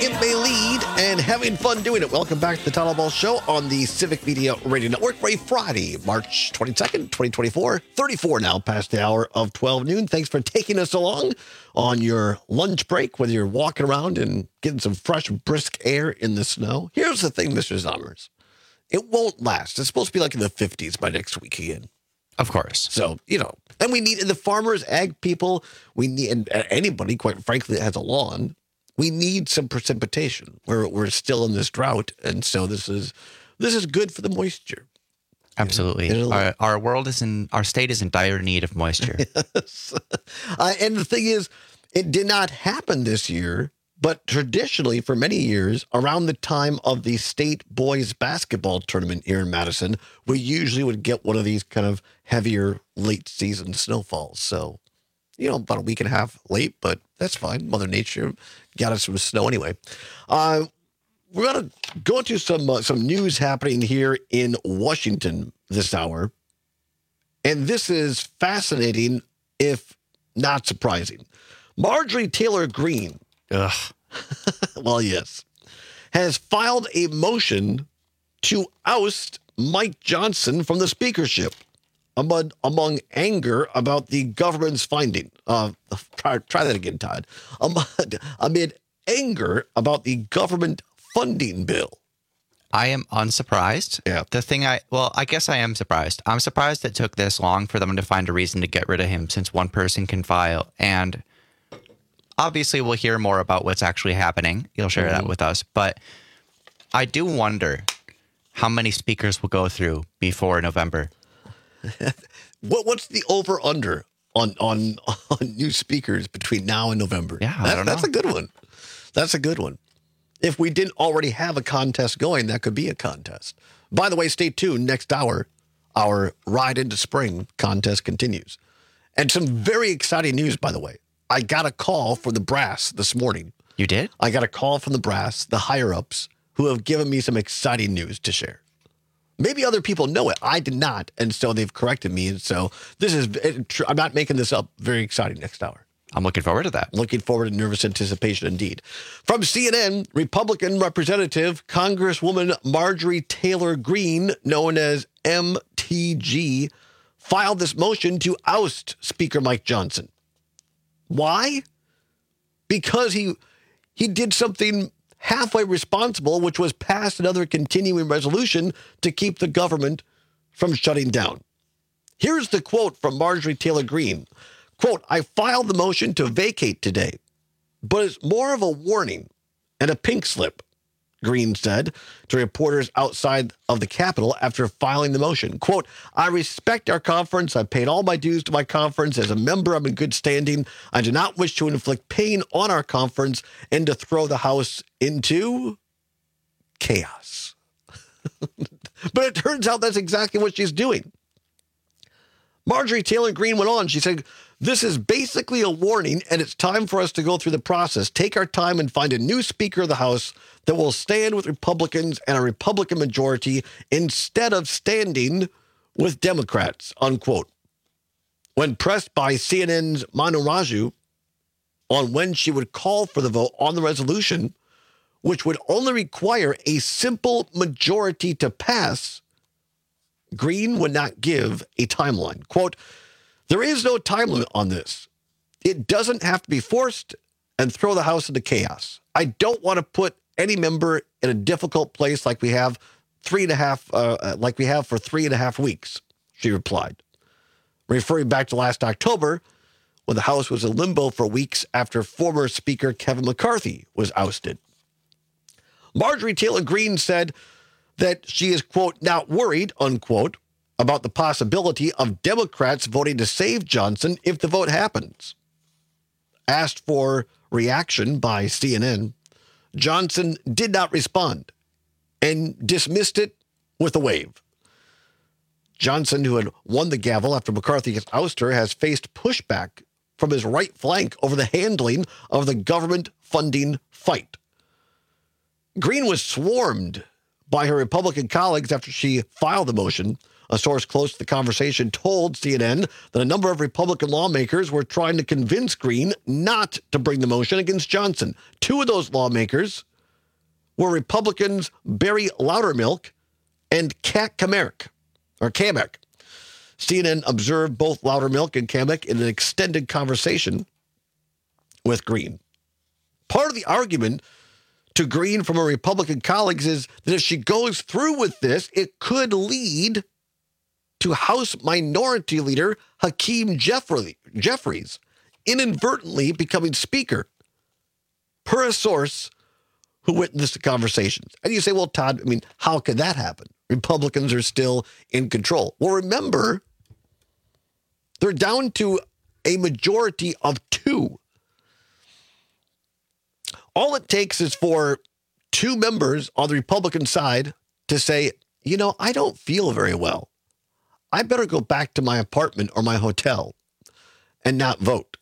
it may lead, and having fun doing it. Welcome back to the Tyler Ball Show on the Civic Media Radio Network for a Friday, March twenty-second, twenty twenty-four. thirty-four now past the hour of twelve noon. Thanks for taking us along on your lunch break, whether you're walking around and getting some fresh, brisk air in the snow. Here's the thing, Mister Zommers. It won't last. It's supposed to be like in the fifties by next week again. Of course. So, you know, and we need, and the farmers, ag people, we need, and anybody, quite frankly, that has a lawn, we need some precipitation. We're, we're still in this drought, and so this is this is good for the moisture. Absolutely. You know, our, our world is in, our state is in dire need of moisture. Yes. Uh, and the thing is, it did not happen this year, but traditionally for many years, around the time of the state boys basketball tournament here in Madison, we usually would get one of these kind of heavier late season snowfalls. So, you know, about a week and a half late, but that's fine. Mother Nature got us some snow anyway. Uh, we're going to go into some uh, some news happening here in Washington this hour. And this is fascinating, if not surprising. Marjorie Taylor Greene, ugh, well, yes, has filed a motion to oust Mike Johnson from the speakership among, among anger about the government's finding. Uh, try, try that again, Todd. Amid, amid anger about the government funding bill. I am unsurprised. Yeah. The thing I, well, I guess I am surprised. I'm surprised it took this long for them to find a reason to get rid of him, since one person can file. And obviously, we'll hear more about what's actually happening. You'll share mm-hmm. that with us. But I do wonder how many speakers will go through before November. what What's the over-under on, on on new speakers between now and November? Yeah, I that, don't know. That's a good one. That's a good one. If we didn't already have a contest going, that could be a contest. By the way, stay tuned. Next hour, our Ride into Spring contest continues. And some very exciting news, by the way. I got a call from the brass this morning. You did? I got a call from the brass, the higher-ups, who have given me some exciting news to share. Maybe other people know it. I did not, and so they've corrected me. And so this is, I'm not making this up, very exciting next hour. I'm looking forward to that. Looking forward to nervous anticipation indeed. From C N N, Republican Representative Congresswoman Marjorie Taylor Greene, known as M T G, filed this motion to oust Speaker Mike Johnson. Why? Because he he did something halfway responsible, which was pass another continuing resolution to keep the government from shutting down. Here's the quote from Marjorie Taylor Greene. Quote, I filed the motion to vacate today, but it's more of a warning and a pink slip, Greene said to reporters outside of the Capitol after filing the motion. Quote, I respect our conference. I paid all my dues to my conference. As a member, I'm in good standing. I do not wish to inflict pain on our conference and to throw the House into chaos. But it turns out that's exactly what she's doing. Marjorie Taylor Greene went on. She said, this is basically a warning, and it's time for us to go through the process, take our time, and find a new Speaker of the House that will stand with Republicans and a Republican majority instead of standing with Democrats, unquote. When pressed by C N N's Manu Raju on when she would call for the vote on the resolution, which would only require a simple majority to pass, Greene would not give a timeline. Quote, there is no time limit on this. It doesn't have to be forced and throw the House into chaos. I don't want to put any member in a difficult place like we have three and a half, uh, like we have for three and a half weeks, she replied, referring back to last October when the House was in limbo for weeks after former Speaker Kevin McCarthy was ousted. Marjorie Taylor Greene said that she is, quote, not worried, unquote, about the possibility of Democrats voting to save Johnson if the vote happens. Asked for reaction by C N N, Johnson did not respond and dismissed it with a wave. Johnson, who had won the gavel after McCarthy has ousted her, has faced pushback from his right flank over the handling of the government funding fight. Greene was swarmed by her Republican colleagues after she filed the motion. A source close to the conversation told C N N that a number of Republican lawmakers were trying to convince Greene not to bring the motion against Johnson. Two of those lawmakers were Republicans Barry Loudermilk and Kat Kamek, or Kamek. C N N observed both Loudermilk and Kamek in an extended conversation with Green. Part of the argument to Green from her Republican colleagues is that if she goes through with this, it could lead to House Minority Leader Hakeem Jeffrey, Jeffries inadvertently becoming Speaker, per a source who witnessed the conversations. And you say, well, Todd, I mean, how could that happen? Republicans are still in control. Well, remember, they're down to a majority of two. All it takes is for two members on the Republican side to say, you know, I don't feel very well. I better go back to my apartment or my hotel and not vote.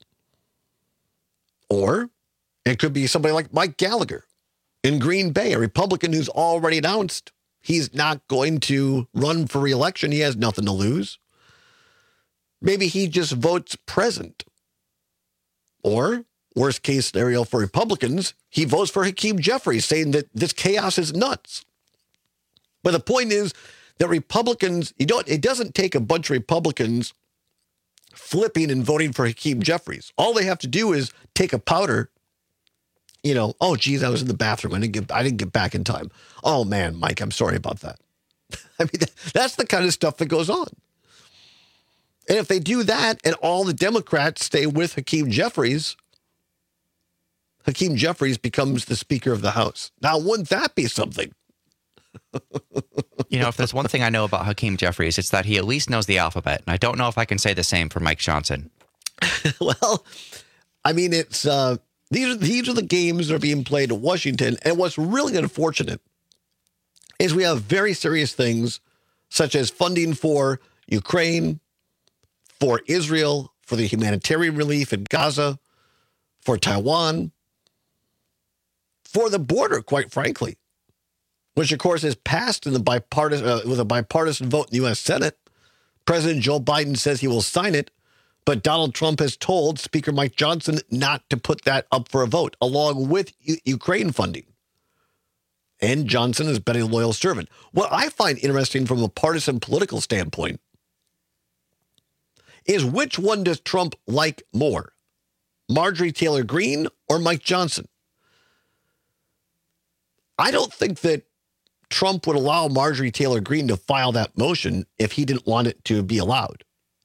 Or it could be somebody like Mike Gallagher in Green Bay, a Republican who's already announced he's not going to run for re-election. He has nothing to lose. Maybe he just votes present. Or, worst case scenario for Republicans, he votes for Hakeem Jeffries, saying that this chaos is nuts. But the point is that Republicans, you don't, it doesn't take a bunch of Republicans flipping and voting for Hakeem Jeffries. All they have to do is take a powder. You know, oh, geez, I was in the bathroom. I didn't get, I didn't get back in time. Oh, man, Mike, I'm sorry about that. I mean, that's the kind of stuff that goes on. And if they do that and all the Democrats stay with Hakeem Jeffries, Hakeem Jeffries becomes the Speaker of the House. Now, wouldn't that be something? You know, if there's one thing I know about Hakeem Jeffries, it's that he at least knows the alphabet. And I don't know if I can say the same for Mike Johnson. Well, I mean, it's... Uh, These are, these are the games that are being played in Washington. And what's really unfortunate is we have very serious things such as funding for Ukraine, for Israel, for the humanitarian relief in Gaza, for Taiwan, for the border, quite frankly, which, of course, is passed in the bipartisan, uh, with a bipartisan vote in the U S Senate. President Joe Biden says he will sign it. But Donald Trump has told Speaker Mike Johnson not to put that up for a vote, along with U- Ukraine funding. And Johnson has been a loyal servant. What I find interesting from a partisan political standpoint is which one does Trump like more, Marjorie Taylor Greene or Mike Johnson? I don't think that Trump would allow Marjorie Taylor Greene to file that motion if he didn't want it to be allowed.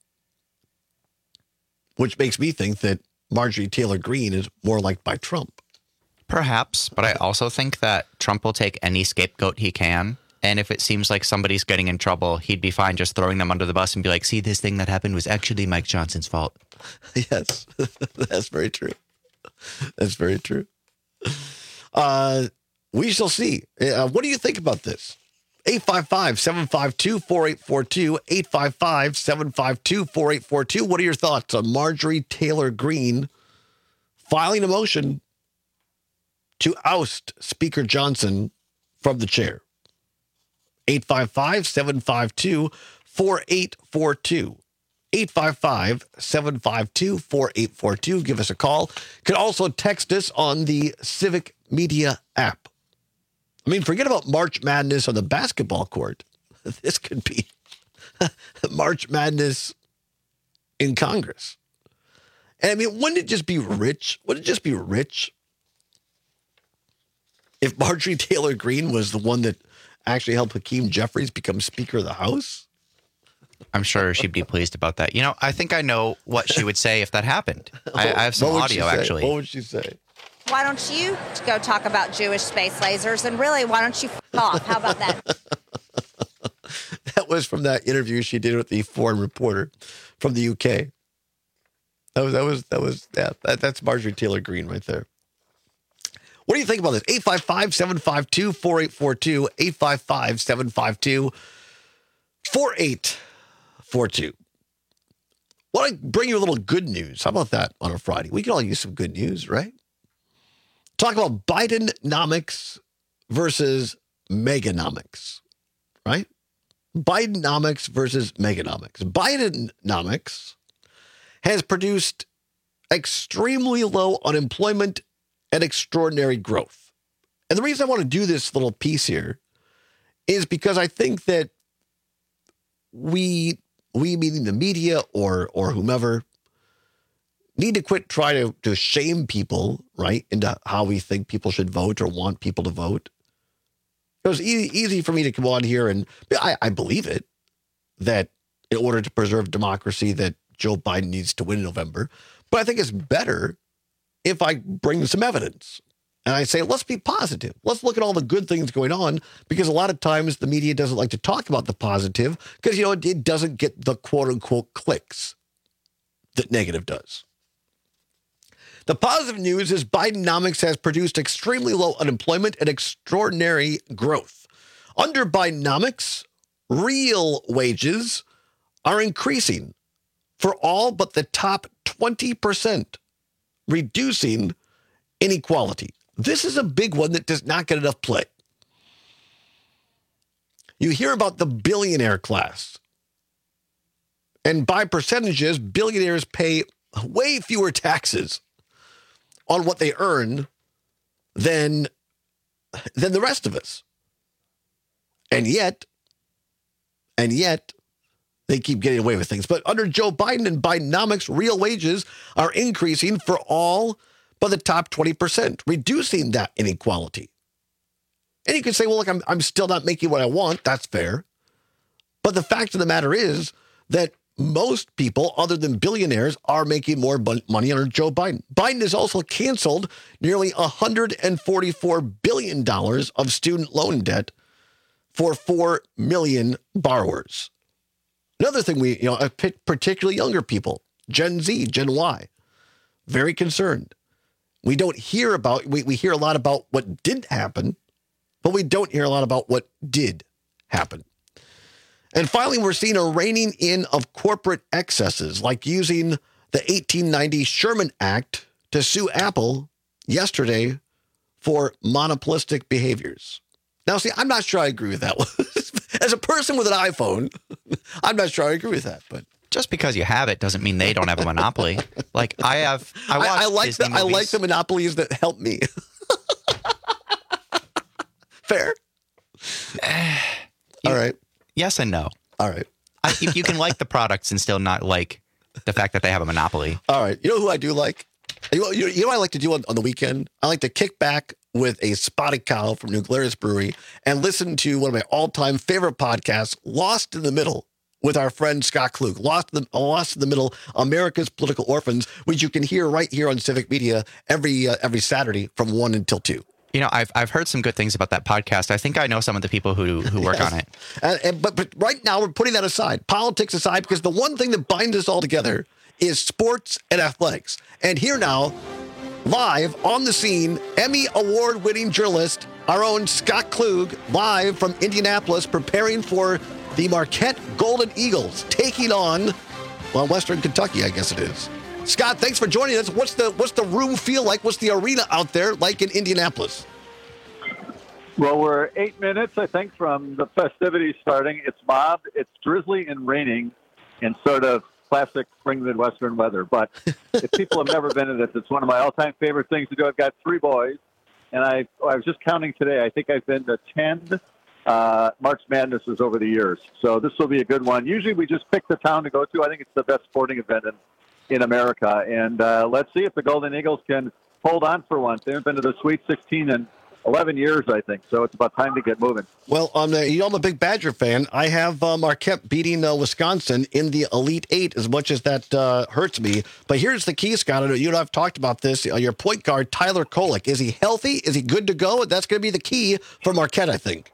Which makes me think that Marjorie Taylor Greene is more liked by Trump. Perhaps, but I also think that Trump will take any scapegoat he can. And if it seems like somebody's getting in trouble, he'd be fine just throwing them under the bus and be like, see, this thing that happened was actually Mike Johnson's fault. Yes, that's very true. That's very true. Uh, we shall see. Uh, what do you think about this? eight five five, seven five two, four eight four two, eight five five, seven five two, four eight four two. What are your thoughts on Marjorie Taylor Greene filing a motion to oust Speaker Johnson from the chair? eight five five, seven five two, four eight four two. eight five five, seven five two, four eight four two. Give us a call. You can also text us on the Civic Media app. I mean, forget about March Madness on the basketball court. This could be March Madness in Congress. And I mean, wouldn't it just be rich? Wouldn't it just be rich if Marjorie Taylor Greene was the one that actually helped Hakeem Jeffries become Speaker of the House? I'm sure she'd be pleased about that. You know, I think I know what she would say if that happened. I, I have some audio, actually. What would she say? Why don't you go talk about Jewish space lasers? And really, why don't you f*** off? How about that? That was from that interview she did with the foreign reporter from the U K. That was, that was, that was, yeah, that, that's Marjorie Taylor Greene right there. What do you think about this? eight five five, seven five two, four eight four two, eight five five, seven five two, four eight four two. Want to bring you a little good news. How about that on a Friday? We can all use some good news, right? Talk about Bidenomics versus Meganomics, right? Bidenomics versus Meganomics. Bidenomics has produced extremely low unemployment and extraordinary growth. And the reason I want to do this little piece here is because I think that we, we meaning the media or or whomever, need to quit trying to, to shame people, right, into how we think people should vote or want people to vote. It was easy, easy for me to come on here and I, I believe it, that in order to preserve democracy that Joe Biden needs to win in November. But I think it's better if I bring some evidence. And I say, let's be positive. Let's look at all the good things going on, because a lot of times the media doesn't like to talk about the positive because, you know, it, it doesn't get the quote unquote clicks that negative does. The positive news is Bidenomics has produced extremely low unemployment and extraordinary growth. Under Bidenomics, real wages are increasing for all but the top twenty percent, reducing inequality. This is a big one that does not get enough play. You hear about the billionaire class. And by percentages, billionaires pay way fewer taxes on what they earn than, than the rest of us. And yet, and yet, they keep getting away with things. But under Joe Biden and Bidenomics, real wages are increasing for all but the top twenty percent, reducing that inequality. And you can say, well, look, I'm, I'm still not making what I want. That's fair. But the fact of the matter is that most people, other than billionaires, are making more money under Joe Biden. Biden has also canceled nearly one hundred forty-four billion dollars of student loan debt for four million borrowers. Another thing we, you know, particularly younger people, Gen Z, Gen Y, very concerned. We don't hear about, we, we hear a lot about what didn't happen, but we don't hear a lot about what did happen. And finally, we're seeing a reining in of corporate excesses, like using the eighteen ninety Sherman Act to sue Apple yesterday for monopolistic behaviors. Now, see, I'm not sure I agree with that one. As a person with an iPhone, I'm not sure I agree with that, but just because you have it doesn't mean they don't have a monopoly. Like I have, I, watch I, I like Disney the, I movies. like the monopolies that help me. Fair. You, All right. Yes and no. All right. I, if you can like the products and still not like the fact that they have a monopoly. All right. You know who I do like? You know, you know what I like to do on, on the weekend? I like to kick back with a spotted cow from New Glarus Brewery and listen to one of my all-time favorite podcasts, Lost in the Middle, with our friend Scott Klug. Lost in the, Lost in the Middle, America's Political Orphans, which you can hear right here on Civic Media every uh, every Saturday from one until two. You know, I've I've heard some good things about that podcast. I think I know some of the people who who work yes. on it. And, and, but, but right now, we're putting that aside, politics aside, because the one thing that binds us all together is sports and athletics. And here now, live on the scene, Emmy Award-winning journalist, our own Scott Klug, live from Indianapolis, preparing for the Marquette Golden Eagles, taking on, well, Western Kentucky, I guess it is. Scott, thanks for joining us. What's the what's the room feel like? What's the arena out there like in Indianapolis? Well, we're eight minutes, I think, from the festivities starting. It's mobbed, it's drizzly and raining in sort of classic spring Midwestern weather. But if people have never been to this, it's one of my all-time favorite things to do. I've got three boys, and I, I was just counting today. I think I've been to ten uh, March Madnesses over the years. So this will be a good one. Usually we just pick the town to go to. I think it's the best sporting event in in America. And uh, let's see if the Golden Eagles can hold on for once. They haven't been to the Sweet sixteen in eleven years, I think. So it's about time to get moving. Well, um, you know, I'm a big Badger fan. I have uh, Marquette beating uh, Wisconsin in the Elite Eight, as much as that uh, hurts me. But here's the key, Scott. I know you and I have talked about this. Uh, your point guard, Tyler Kolek. Is he healthy? Is he good to go? That's going to be the key for Marquette, I think.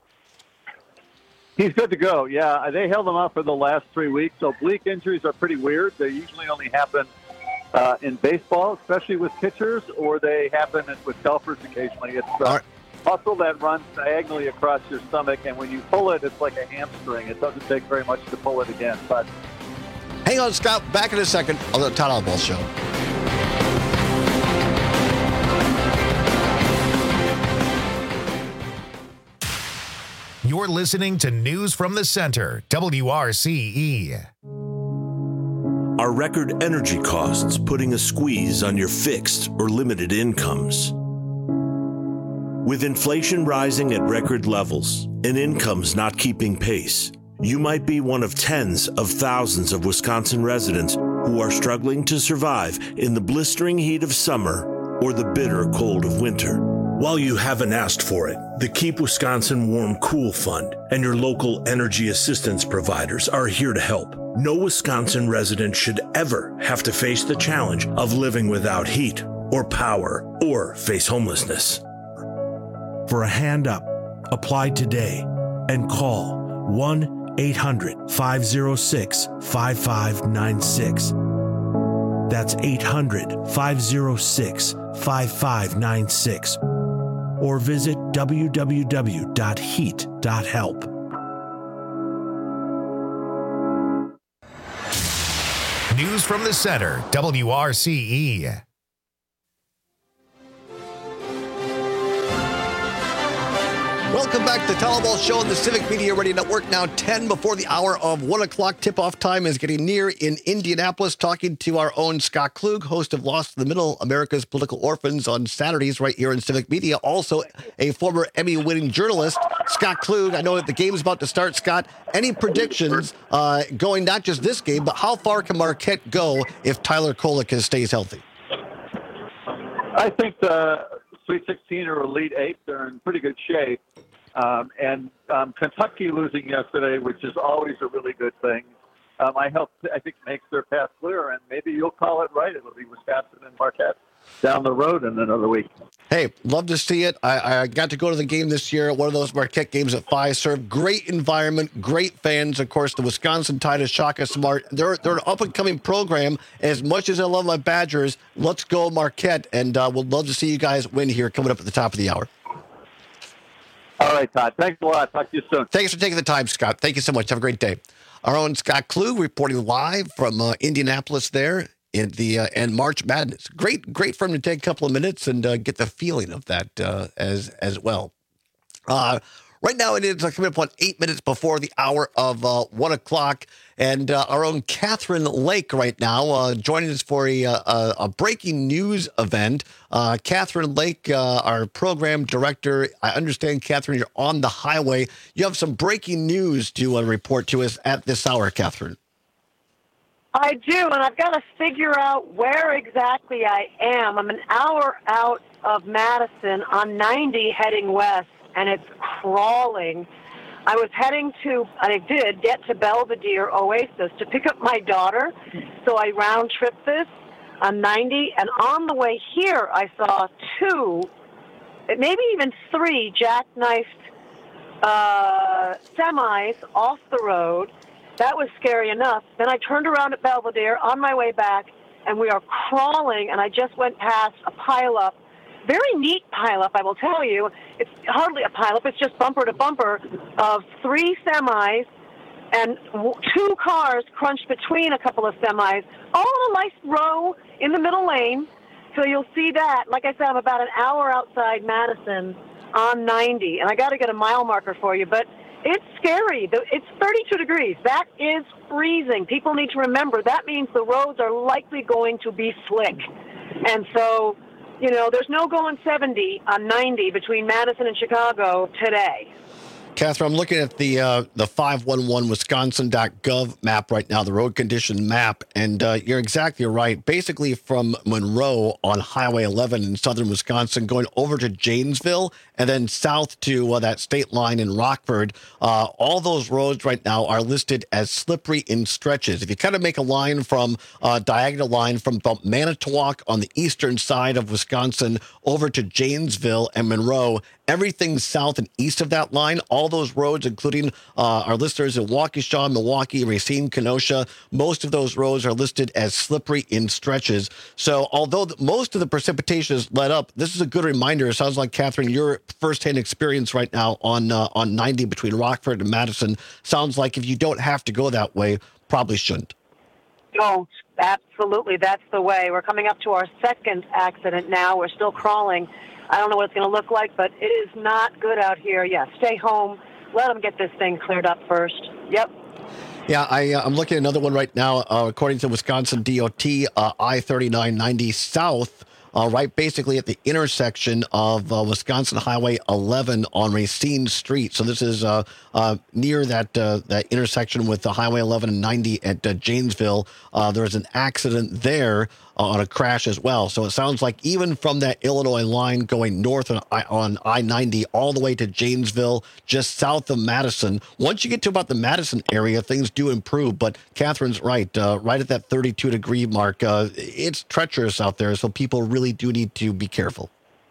He's good to go, yeah. They held him out for the last three weeks. So oblique injuries are pretty weird. They usually only happen uh, in baseball, especially with pitchers, or they happen with golfers occasionally. It's a right. muscle that runs diagonally across your stomach, and when you pull it, it's like a hamstring. It doesn't take very much to pull it again. But hang on, Scott. Back in a second on the Todd Oswalt Show. You're listening to News from the Center, W R C E. Are record energy costs putting a squeeze on your fixed or limited incomes? With inflation rising at record levels and incomes not keeping pace, you might be one of tens of thousands of Wisconsin residents who are struggling to survive in the blistering heat of summer or the bitter cold of winter. While you haven't asked for it, the Keep Wisconsin Warm Cool Fund and your local energy assistance providers are here to help. No Wisconsin resident should ever have to face the challenge of living without heat or power or face homelessness. For a hand up, apply today and call one eight hundred, five oh six, five five nine six. That's eight hundred, five oh six, five five nine six. Or visit w w w dot heat dot help. News from the center, W R C E. Welcome back to the Telecall Show on the Civic Media Radio Network. Now ten before the hour of one o'clock. Tip-off time is getting near in Indianapolis. Talking to our own Scott Klug, host of Lost in the Middle, America's Political Orphans on Saturdays right here in Civic Media. Also a former Emmy-winning journalist. Scott Klug, I know that the game's about to start. Scott, any predictions uh, going not just this game, but how far can Marquette go if Tyler Kolek stays healthy? I think the Sweet sixteen or Elite Eight, they're in pretty good shape. Um, and um, Kentucky losing yesterday, which is always a really good thing, um, I hope I think makes their path clear. And maybe you'll call it right. It'll be Wisconsin and Marquette down the road in another week. Hey, love to see it. I, I got to go to the game this year, one of those Marquette games at Fiserv. Great environment, great fans. Of course, the Wisconsin Tide is Shaka Smart. They're, they're an up-and-coming program. As much as I love my Badgers, let's go Marquette, and uh, we'll love to see you guys win here coming up at the top of the hour. All right, Todd. Thanks a lot. Talk to you soon. Thanks for taking the time, Scott. Thank you so much. Have a great day. Our own Scott Klug reporting live from uh, Indianapolis there in the uh, and March Madness. Great, great for him to take a couple of minutes and uh, get the feeling of that uh, as as well. Uh, right now, it is coming up on eight minutes before the hour of uh, one o'clock. And uh, our own Catherine Lake right now uh, joining us for a, a, a breaking news event. Uh, Catherine Lake, uh, our program director. I understand, Catherine, you're on the highway. You have some breaking news to uh, report to us at this hour, Catherine. I do, and I've got to figure out where exactly I am. I'm an hour out of Madison on ninety heading west, and it's crawling. I was heading to, I did get to Belvedere Oasis to pick up my daughter, so I round-tripped this on ninety, and on the way here I saw two, maybe even three jackknifed uh, semis off the road. That was scary enough. Then I turned around at Belvedere on my way back, and we are crawling, and I just went past a pileup. Very neat pileup, I will tell you. It's hardly a pileup. It's just bumper to bumper of three semis and w- two cars crunched between a couple of semis, all in a nice row in the middle lane. So you'll see that. Like I said, I'm about an hour outside Madison on ninety, and I got to get a mile marker for you, but it's scary. It's thirty-two degrees. That is freezing. People need to remember that means the roads are likely going to be slick. And so, you know, there's no going seventy on ninety between Madison and Chicago today. Catherine, I'm looking at the uh, the five one one wisconsin dot gov map right now, the road condition map, and uh, you're exactly right. Basically from Monroe on Highway eleven in southern Wisconsin, going over to Janesville, and then south to uh, that state line in Rockford, uh, all those roads right now are listed as slippery in stretches. If you kind of make a line from, uh, diagonal line from about Manitowoc on the eastern side of Wisconsin over to Janesville and Monroe, everything south and east of that line, all those roads, including uh, our listeners in Waukesha, Milwaukee, Racine, Kenosha, most of those roads are listed as slippery in stretches. So although the, most of the precipitation is let up, this is a good reminder. It sounds like, Catherine, your firsthand experience right now on uh, on ninety between Rockford and Madison sounds like if you don't have to go that way, probably shouldn't. Don't. Absolutely. That's the way. We're coming up to our second accident now. We're still crawling. I don't know what it's going to look like, but it is not good out here. Yeah, stay home. Let them get this thing cleared up first. Yep. Yeah, I, uh, I'm looking at another one right now. Uh, according to Wisconsin D O T, uh, I thirty-nine ninety south uh, right basically at the intersection of uh, Wisconsin Highway eleven on Racine Street. So this is uh, uh, near that uh, that intersection with the Highway eleven and ninety at uh, Janesville. Uh, there was an accident there uh, on a crash as well. So it sounds like even from that Illinois line going north on, on I ninety all the way to Janesville, just south of Madison. Once you get to about the Madison area, things do improve. But Catherine's right, uh, right at that thirty-two degree mark. Uh, it's treacherous out there, so people really do need to be careful.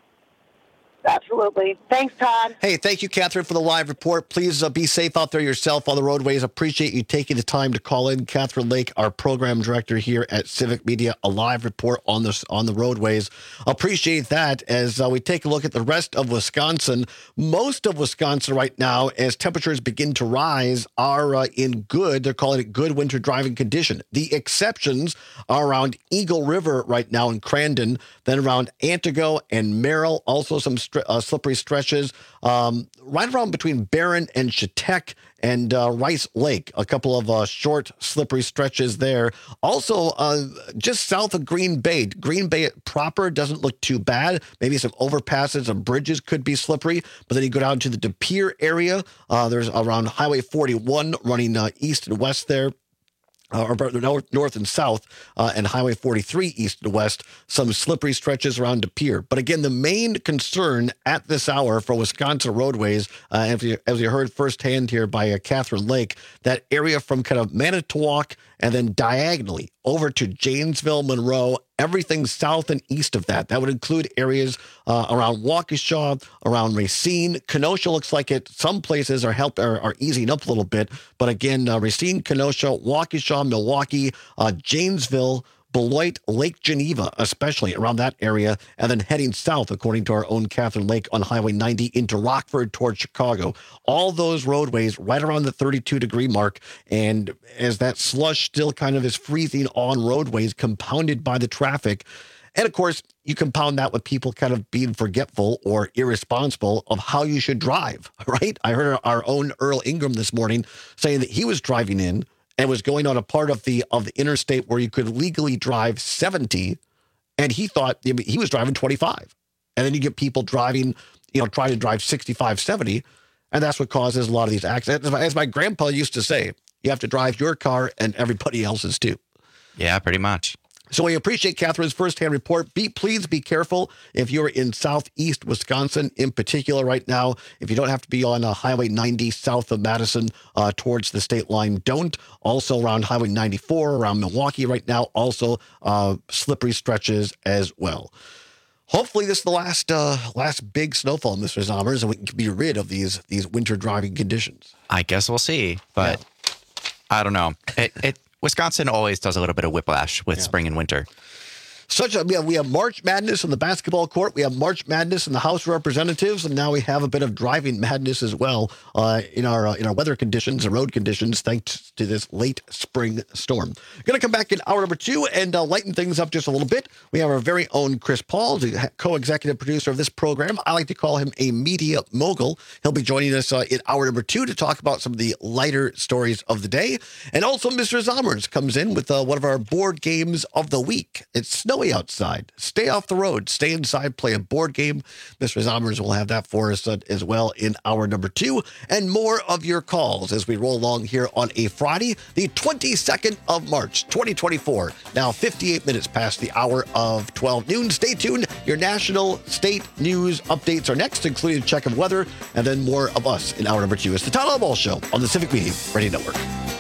Absolutely. Thanks, Todd. Hey, thank you, Catherine, for the live report. Please uh, be safe out there yourself on the roadways. Appreciate you taking the time to call in. Catherine Lake, our program director here at Civic Media, a live report on the, on the roadways. Appreciate that as uh, we take a look at the rest of Wisconsin. Most of Wisconsin right now, as temperatures begin to rise, are uh, in good, they're calling it good winter driving condition. The exceptions are around Eagle River right now in Crandon, then around Antigo and Merrill, also some Uh, slippery stretches um, right around between Barron and Chetek and uh, Rice Lake. A couple of uh, short, slippery stretches there. Also, uh, just south of Green Bay. Green Bay proper doesn't look too bad. Maybe some overpasses and bridges could be slippery. But then you go down to the De Pere area. Uh, there's around Highway forty-one running uh, east and west there. Uh, or north, north and south, uh, and Highway forty-three east and west, some slippery stretches around De Pere. But again, the main concern at this hour for Wisconsin roadways, uh, as, you, as you heard firsthand here by uh, Catherine Lake, that area from kind of Manitowoc and then diagonally over to Janesville, Monroe, everything south and east of that. That would include areas uh, around Waukesha, around Racine. Kenosha looks like it. Some places are help are, are easing up a little bit. But again, uh, Racine, Kenosha, Waukesha, Milwaukee, uh, Janesville, Beloit, Lake Geneva, especially around that area, and then heading south, according to our own Catherine Lake, on Highway ninety into Rockford towards Chicago. All those roadways right around the thirty-two degree mark. And as that slush still kind of is freezing on roadways, compounded by the traffic. And of course, you compound that with people kind of being forgetful or irresponsible of how you should drive, right? I heard our own Earl Ingram this morning saying that he was driving in and was going on a part of the of the interstate where you could legally drive seventy, and he thought he was driving twenty-five. And then you get people driving, you know, trying to drive sixty-five, seventy, and that's what causes a lot of these accidents. As my grandpa used to say, you have to drive your car and everybody else's too. Yeah, pretty much. So we appreciate Catherine's firsthand report. Be please be careful if you're in southeast Wisconsin in particular right now. If you don't have to be on uh, Highway ninety south of Madison uh, towards the state line, don't. Also around Highway ninety-four around Milwaukee right now, also uh, slippery stretches as well. Hopefully this is the last uh, last big snowfall, Mister Zommers, and we can be rid of these these winter driving conditions. I guess we'll see, but yeah. I don't know. It it. Wisconsin always does a little bit of whiplash with yeah. spring and winter. Such a, we have, we have March Madness on the basketball court. We have March Madness in the House of Representatives, and now we have a bit of driving madness as well uh, in our uh, in our weather conditions and road conditions, thanks to this late spring storm. Going to come back in hour number two and uh, lighten things up just a little bit. We have our very own Chris Paul, the co-executive producer of this program. I like to call him a media mogul. He'll be joining us uh, in hour number two to talk about some of the lighter stories of the day. And also Mister Zommers comes in with uh, one of our board games of the week. It's snow outside. Stay off the road. Stay inside. Play a board game. Mister Zommers will have that for us uh, as well in hour number two. And more of your calls as we roll along here on a Friday, the twenty-second of March, twenty twenty-four. Now fifty-eight minutes past the hour of twelve noon. Stay tuned. Your national state news updates are next, including a check of weather, and then more of us in hour number two. It's the Todd Ball Show on the Civic Media Radio Network.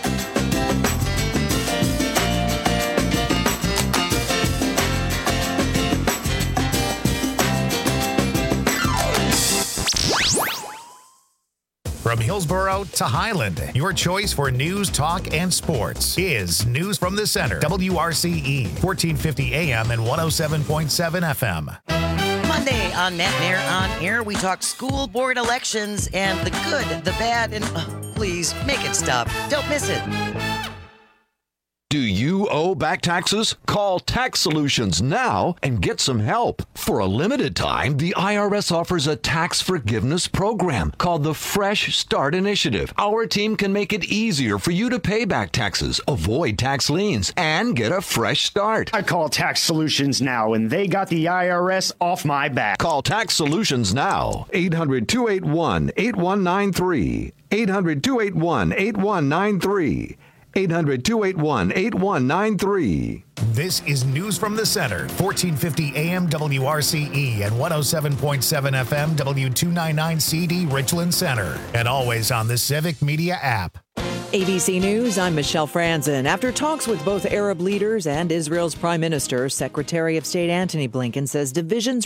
From Hillsborough to Highland, your choice for news, talk, and sports is News from the Center. W R C E, fourteen fifty A M and one oh seven point seven F M. Monday on Matt Mayer on Air, we talk school board elections and the good, the bad, and oh, please make it stop. Don't miss it. Do you owe back taxes? Call Tax Solutions now and get some help. For a limited time, the I R S offers a tax forgiveness program called the Fresh Start Initiative. Our team can make it easier for you to pay back taxes, avoid tax liens, and get a fresh start. I call Tax Solutions now, and they got the I R S off my back. Call Tax Solutions now. eight hundred, two eight one, eight one nine three. eight hundred, two eight one, eight one nine three. eight hundred, two eight one, eight one nine three. This is News from the Center, fourteen fifty A M W R C E and one oh seven point seven F M W two ninety-nine C D Richland Center. And always on the Civic Media app. A B C News, I'm Michelle Franzen. After talks with both Arab leaders and Israel's prime minister, Secretary of State Antony Blinken says divisions